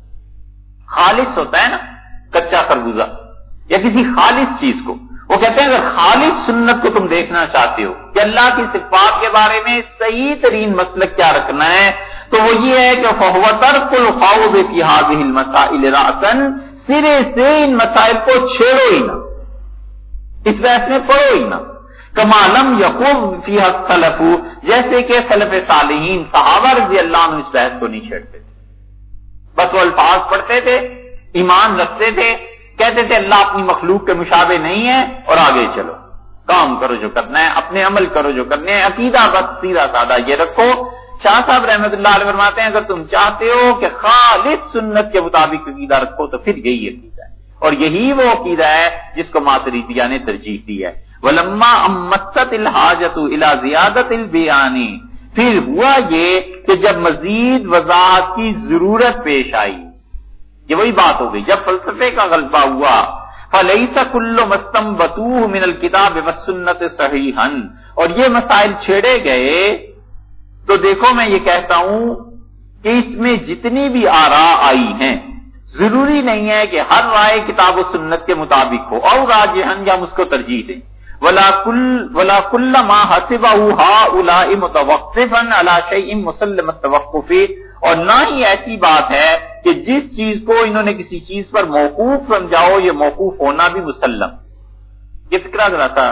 خالص ہوتا ہے نا کچا خربوزہ، یا کسی خالص چیز کو، وہ کہتے ہیں اگر خالص سنت کو تم دیکھنا چاہتے ہو کہ اللہ کی صفات کے بارے میں صحیح ترین مسلک کیا رکھنا ہے، تو وہ یہ ہے کہ فَهُوَ تَرْكُ الْخَوْضِ فِي هَذِهِ الْمَسَائِلِ رَأْسًا، سرے سے ان مسائل کو چھیڑو ہی نہ، اس بحث میں پڑھو ہی نہ۔ كَمَا لَمْ يَخُوضْ فِيهَا السَّلَفُ، جیسے کہ سلف صالحین صحابہ رضی اللہ عنہ اس بحث کو نہیں چھیڑتے تھے، بس وہ الفاظ پڑھتے تھے، ایمان رکھتے تھے، کہتے تھے اللہ اپنی مخلوق کے مشابہ نہیں ہے، اور آگے چلو، کام کرو جو کرنا ہے، اپنے عمل کرو جو کرنے ہیں، عقیدہ بس سیدھا سادہ یہ رکھو۔ شاہ صاحب رحمۃ اللہ علیہ فرماتے ہیں اگر تم چاہتے ہو کہ خالص سنت کے مطابق عقیدہ رکھو تو پھر یہی عقیدہ ہے، اور یہی وہ عقیدہ ہے جس کو ماتریدیہ نے ترجیح دی ہے۔ وَلَمَّا أَمَّتْ الْحَاجَةُ إِلَى زِيَادَةِ الْبِيَانِ، پھر ہوا یہ کہ جب مزید وضاحت کی ضرورت پیش آئی، یہ وہی بات ہو گئی جب فلسفے کا غلبہ ہوا، فَلَيْسَ كُلُّ مَا اسْتَنبَطُوهُ مِنَ الْكِتَابِ وَالسُّنَّةِ صَحِيحًا، اور یہ مسائل چھیڑے گئے تو دیکھو میں یہ کہتا ہوں کہ اس میں جتنی بھی آراء آئی ہیں ضروری نہیں ہے کہ ہر رائے کتاب و سنت کے مطابق ہو، اور راجحاً یا ہم اس کو ترجیح دیں۔ وَلَا كُلَّ مَا حَسِبَهُ هَؤُلَاءِ مُتَوَقِّفًا عَلَى شَيْءٍ مُسَلَّمَ التَّوَقُّفِ، اور نہ ہی ایسی بات ہے کہ جس چیز کو انہوں نے کسی چیز پر موقوف سمجھاؤ یہ موقوف ہونا بھی مسلم۔ یہ فکرہ ذرا سا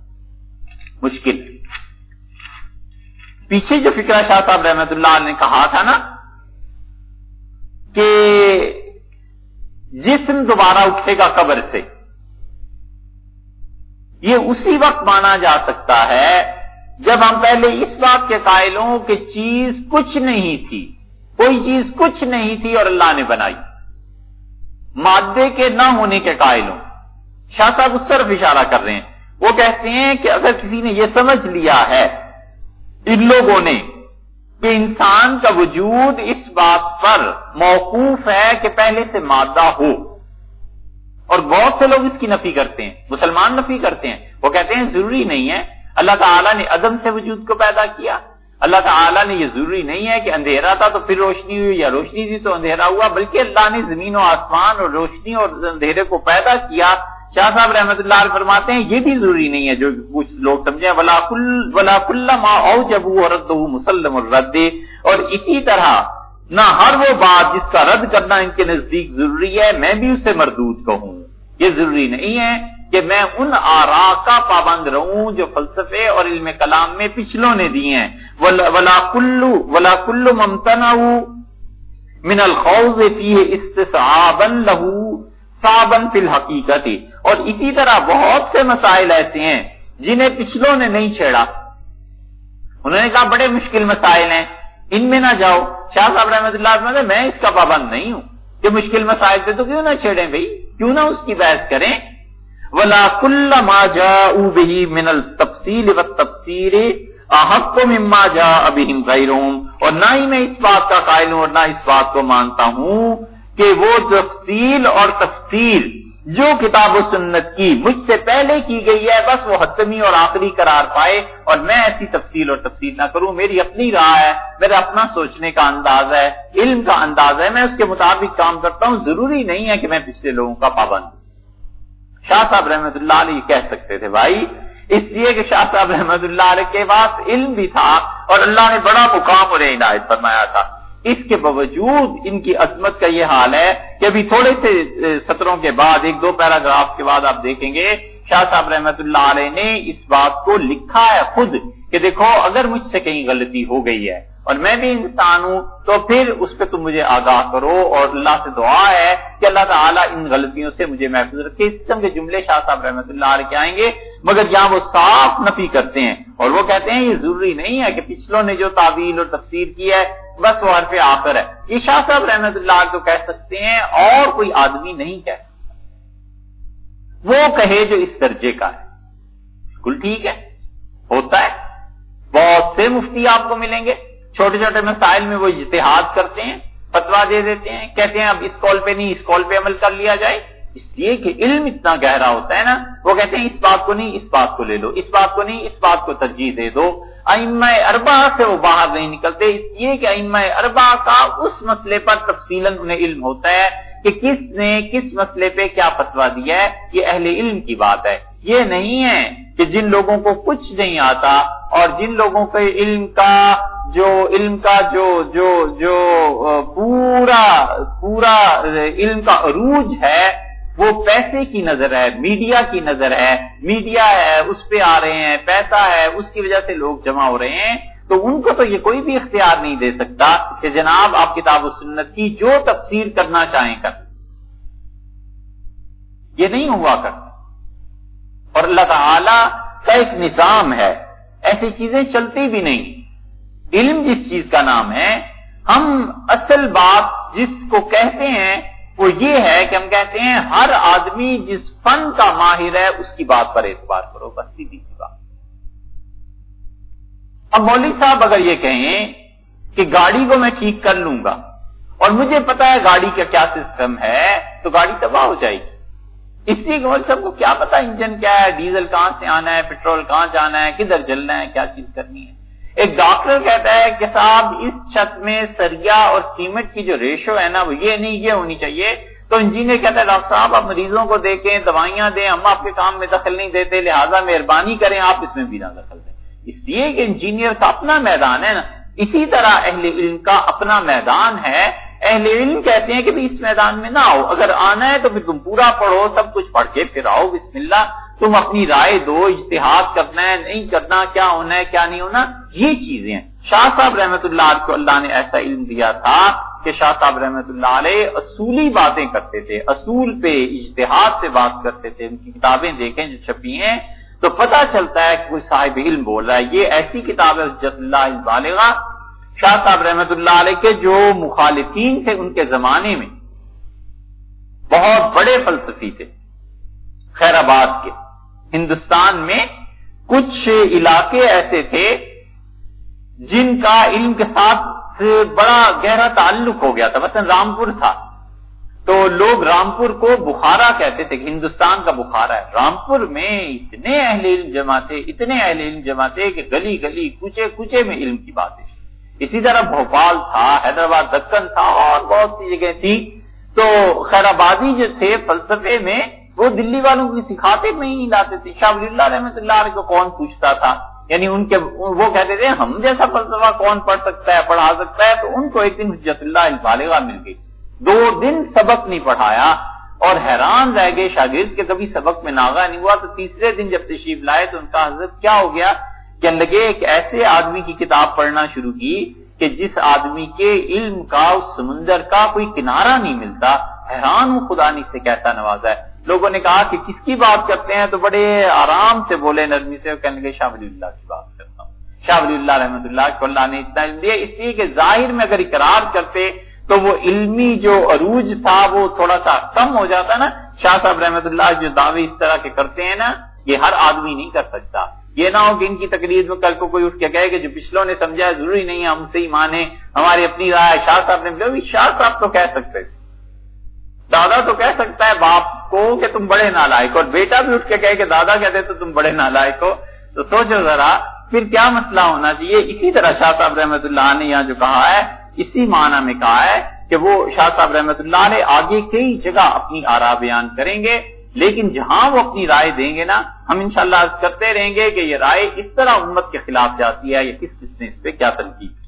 مشکل ہے۔ پیچھے جو فکرہ شاہ صاحب رحمۃ اللہ نے کہا تھا نا کہ جسم دوبارہ اٹھے گا قبر سے، یہ اسی وقت مانا جا سکتا ہے جب ہم پہلے اس بات کے قائل ہوں کہ چیز کچھ نہیں تھی، کوئی چیز کچھ نہیں تھی اور اللہ نے بنائی، مادے کے نہ ہونے کے قائل ہوں۔ شاہ صاحب اس طرف اشارہ کر رہے ہیں، وہ کہتے ہیں کہ اگر کسی نے یہ سمجھ لیا ہے ان لوگوں نے کہ انسان کا وجود اس بات پر موقوف ہے کہ پہلے سے مادہ ہو، اور بہت سے لوگ اس کی نفی کرتے ہیں، مسلمان نفی کرتے ہیں، وہ کہتے ہیں ضروری نہیں ہے اللہ تعالیٰ نے عدم سے وجود کو پیدا کیا، اللہ تعالیٰ نے یہ ضروری نہیں ہے کہ اندھیرا تھا تو پھر روشنی ہوئی یا روشنی تھی تو اندھیرا ہوا، بلکہ اللہ نے زمین و آسمان اور روشنی اور اندھیرے کو پیدا کیا۔ شاہ صاحب رحمۃ اللہ علیہ فرماتے ہیں یہ بھی ضروری نہیں ہے جو کچھ لوگ سمجھیں ولا کل ولا کل ما اوجبوا ورده مسلم الرد، اور اسی طرح نہ ہر وہ بات جس کا رد کرنا ان کے نزدیک ضروری ہے میں بھی اسے مردود کہوں۔ یہ ضروری نہیں ہے کہ میں ان آراء کا پابند رہوں جو فلسفے اور علم کلام میں پچھلوں نے دی ہیں۔ ولا کل ولا کل ممتنع من الخوض فيه استصعابا له صعبا في الحقیقت، اور اسی طرح بہت سے مسائل ایسے ہیں جنہیں پچھلوں نے نہیں چھیڑا، انہوں نے کہا بڑے مشکل مسائل ہیں ان میں نہ جاؤ۔ شاہ صاحب رحمۃ اللہ علیہ میں اس کا پابند نہیں ہوں کہ مشکل مسائل تھے تو کیوں نہ چھیڑیں بھائی، کیوں نہ اس کی بحث کریں۔ ولا كل ما جاءوا به من التفصيل والتفسير احق مما جاء بهم غيرهم، اور نہ ہی میں اس بات کا قائل ہوں اور نہ اس بات کو مانتا ہوں کہ وہ تفصیل اور تفسیر جو کتاب و سنت کی مجھ سے پہلے کی گئی ہے بس وہ حتمی اور آخری قرار پائے، اور میں ایسی تفصیل اور تفصیل نہ کروں. میری اپنی راہ ہے، میرا اپنا سوچنے کا انداز ہے، علم کا انداز ہے، میں اس کے مطابق کام کرتا ہوں. ضروری نہیں ہے کہ میں پچھلے لوگوں کا پابند ہوں. شاہ صاحب رحمت اللہ علیہ کہہ سکتے تھے بھائی، اس لیے کہ شاہ صاحب رحمت اللہ علیہ کے پاس علم بھی تھا اور اللہ نے بڑا مقام اور عنایت فرمایا تھا. اس کے باوجود ان کی عظمت کا یہ حال ہے کہ ابھی تھوڑے سے سطروں کے بعد، ایک دو پیراگراف کے بعد آپ دیکھیں گے شاہ صاحب رحمت اللہ علیہ نے اس بات کو لکھا ہے خود کہ دیکھو اگر مجھ سے کہیں غلطی ہو گئی ہے اور میں بھی انسان ہوں تو پھر اس پہ تم مجھے آگاہ کرو، اور اللہ سے دعا ہے کہ اللہ تعالیٰ ان غلطیوں سے مجھے محفوظ رکھے. اس قسم کے جملے شاہ صاحب رحمت اللہ علیہ کے آئیں گے، مگر یہاں وہ صاف نفی کرتے ہیں اور وہ کہتے ہیں یہ ضروری نہیں ہے کہ پچھلوں نے جو تعویل اور تفسیر کی ہے بس وہ حرف آخر ہے. یہ شاہ صاحب رحمت اللہ علیہ کو کہہ سکتے ہیں اور کوئی آدمی نہیں کہہ سکتا. وہ کہے جو اس درجے کا ہے. بالکل ٹھیک ہے، ہوتا ہے. بہت سے مفتی آپ کو ملیں گے چھوٹے چھوٹے مسائل میں وہ اجتہاد کرتے ہیں، فتوا دے دیتے ہیں، کہتے ہیں اب اس قول پہ نہیں اس قول پہ عمل کر لیا جائے. اس لیے کہ علم اتنا گہرا ہوتا ہے نا، وہ کہتے ہیں اس بات کو نہیں اس بات کو لے لو، اس بات کو نہیں اس بات کو ترجیح دے دو. ائمہ اربعہ سے وہ باہر نہیں نکلتے، اس لیے کہ ائمہ اربعہ کا اس مسئلے پر تفصیلاً انہیں علم ہوتا ہے کہ کس نے کس مسئلے پہ کیا فتوا دیا ہے. یہ اہل علم کی بات ہے. یہ نہیں ہے کہ جن لوگوں کو کچھ نہیں آتا اور جن لوگوں کے علم کا جو علم کا جو جو جو پورا پورا علم کا عروج ہے وہ پیسے کی نظر ہے، میڈیا کی نظر ہے، میڈیا ہے اس پہ آ رہے ہیں، پیسہ ہے اس کی وجہ سے لوگ جمع ہو رہے ہیں، تو ان کو تو یہ کوئی بھی اختیار نہیں دے سکتا کہ جناب آپ کتاب و سنت کی جو تفسیر کرنا چاہیں کر. یہ نہیں ہوا کرتا. اور اللہ تعالی کا ایک نظام ہے، ایسی چیزیں چلتی بھی نہیں. علم جس چیز کا نام ہے، ہم اصل بات جس کو کہتے ہیں وہ یہ ہے کہ ہم کہتے ہیں ہر آدمی جس فن کا ماہر ہے اس کی بات پر اعتبار کرو، بس سیدھی سی بات. اب مولوی صاحب اگر یہ کہیں کہ گاڑی کو میں ٹھیک کر لوں گا اور مجھے پتا ہے گاڑی کا کیا سسٹم ہے تو گاڑی تباہ ہو جائے گی. اس لیے کہ مولوی صاحب کو کیا پتا انجن کیا ہے، ڈیزل کہاں سے آنا ہے، پیٹرول کہاں جانا ہے، کدھر جلنا ہے، کیا چیز کرنی ہے. ایک ڈاکٹر کہتا ہے کہ صاحب اس چھت میں سریا اور سیمنٹ کی جو ریشو ہے نا وہ یہ نہیں یہ ہونی چاہیے. تو انجینئر کہتا ہے ڈاکٹر صاحب آپ مریضوں کو دیکھیں، دوائیاں دیں، ہم آپ کے کام میں دخل نہیں دیتے، لہذا مہربانی کریں آپ اس میں بھی نہ دخل دیں. اس لیے کہ انجینئر کا اپنا میدان ہے نا، اسی طرح اہل علم کا اپنا میدان ہے. اہل علم کہتے ہیں کہ بھی اس میدان میں نہ آؤ، اگر آنا ہے تو پھر تم پورا پڑھو، سب کچھ پڑھ کے پھر آؤ، بسم اللہ، تم اپنی رائے دو، اجتہاد کرنا ہے نہیں کرنا، کیا ہونا ہے کیا نہیں ہونا، یہ چیزیں ہیں. شاہ صاحب رحمت اللہ علیہ کو اللہ نے ایسا علم دیا تھا کہ شاہ صاحب رحمت اللہ علیہ اصولی باتیں کرتے تھے، اصول پہ اجتہاد سے بات کرتے تھے. ان کی کتابیں دیکھیں جو چھپی ہیں تو پتہ چلتا ہے کہ کوئی صاحب علم بول رہا ہے. یہ ایسی کتاب ہے حجت اللہ البالغہ شاہ صاحب رحمت اللہ علیہ کے جو مخالفین تھے ان کے زمانے میں بہت بڑے فلسفی تھے. خیر آباد کے ہندوستان میں کچھ علاقے ایسے تھے جن کا علم کے ساتھ بڑا گہرا تعلق ہو گیا تھا. مثلا رامپور تھا تو لوگ رامپور کو بخارا کہتے تھے کہ ہندوستان کا بخارا ہے. رامپور میں اتنے اہل علم جمع تھے اتنے اہل علم جمع تھے کہ گلی گلی کوچے کوچے میں علم کی باتیں. اسی طرح بھوپال تھا، حیدرآباد دکن تھا اور بہت سی جگہ تھی. تو خیر آبادی جو تھے فلسفے میں وہ دلی والوں کو سکھاتے میں ہی نہیں لاتے تھے. شاہ ولی اللہ رحمۃ اللہ علیہ کو کون پوچھتا تھا، یعنی ان کے وہ کہتے تھے ہم جیسا فلسفہ کون پڑھ سکتا ہے پڑھا سکتا ہے. تو ان کو ایک دن حجت اللہ البالغہ مل گئی، دو دن سبق نہیں پڑھایا اور حیران رہ گئے شاگرد کہ کبھی سبق میں ناغہ نہیں ہوا. تو تیسرے دن جب تشریف لائے تو ان کا حضرت کیا ہو گیا، کہنے لگے ایک ایسے آدمی کی کتاب پڑھنا شروع کی کہ جس آدمی کے علم کا اس سمندر کا کوئی کنارہ نہیں ملتا. حیران ہوں خدا نے اسے کیسا نوازا ہے. لوگوں نے کہا کہ کس کی بات کرتے ہیں تو بڑے آرام سے بولے نرمی سے، کہنے لگے شاہ ولی اللہ کی بات کرتا ہوں. شاہ ولی اللہ رحمۃ اللہ کو اللہ نے اتنا علم دیا، اس لیے کہ ظاہر میں اگر اقرار کرتے تو وہ علمی جو عروج تھا وہ تھوڑا سا کم ہو جاتا نا. شاہ صاحب رحمۃ اللہ جو دعوے اس طرح کے کرتے ہیں نا یہ ہر آدمی نہیں کر سکتا. یہ نہ ہو کہ ان کی تقریر میں کل کو کوئی اٹھ کے کہے کہ جو پچھلوں نے سمجھا ہے ضروری نہیں ہے ہم سے ہی مانے، ہماری اپنی رائے. شاہ صاحب نے شاہ صاحب تو کہہ سکتے تھے، دادا تو کہہ سکتا ہے باپ کو کہ تم بڑے نالائق، اور بیٹا بھی اٹھ کے کہے کہ دادا کہتے تو تم بڑے نالائق ہو، تو سوچو ذرا پھر کیا مسئلہ ہونا چاہیے۔ اسی طرح شاہ صاحب رحمۃ اللہ نے یہاں جو کہا ہے اسی معنی میں کہا ہے کہ وہ شاہ صاحب رحمۃ اللہ نے آگے کئی جگہ اپنی آراء بیان کریں گے، لیکن جہاں وہ اپنی رائے دیں گے نا، ہم انشاءاللہ کرتے رہیں گے کہ یہ رائے اس طرح امت کے خلاف جاتی ہے یا کس کس نے اس پہ کیا تنقید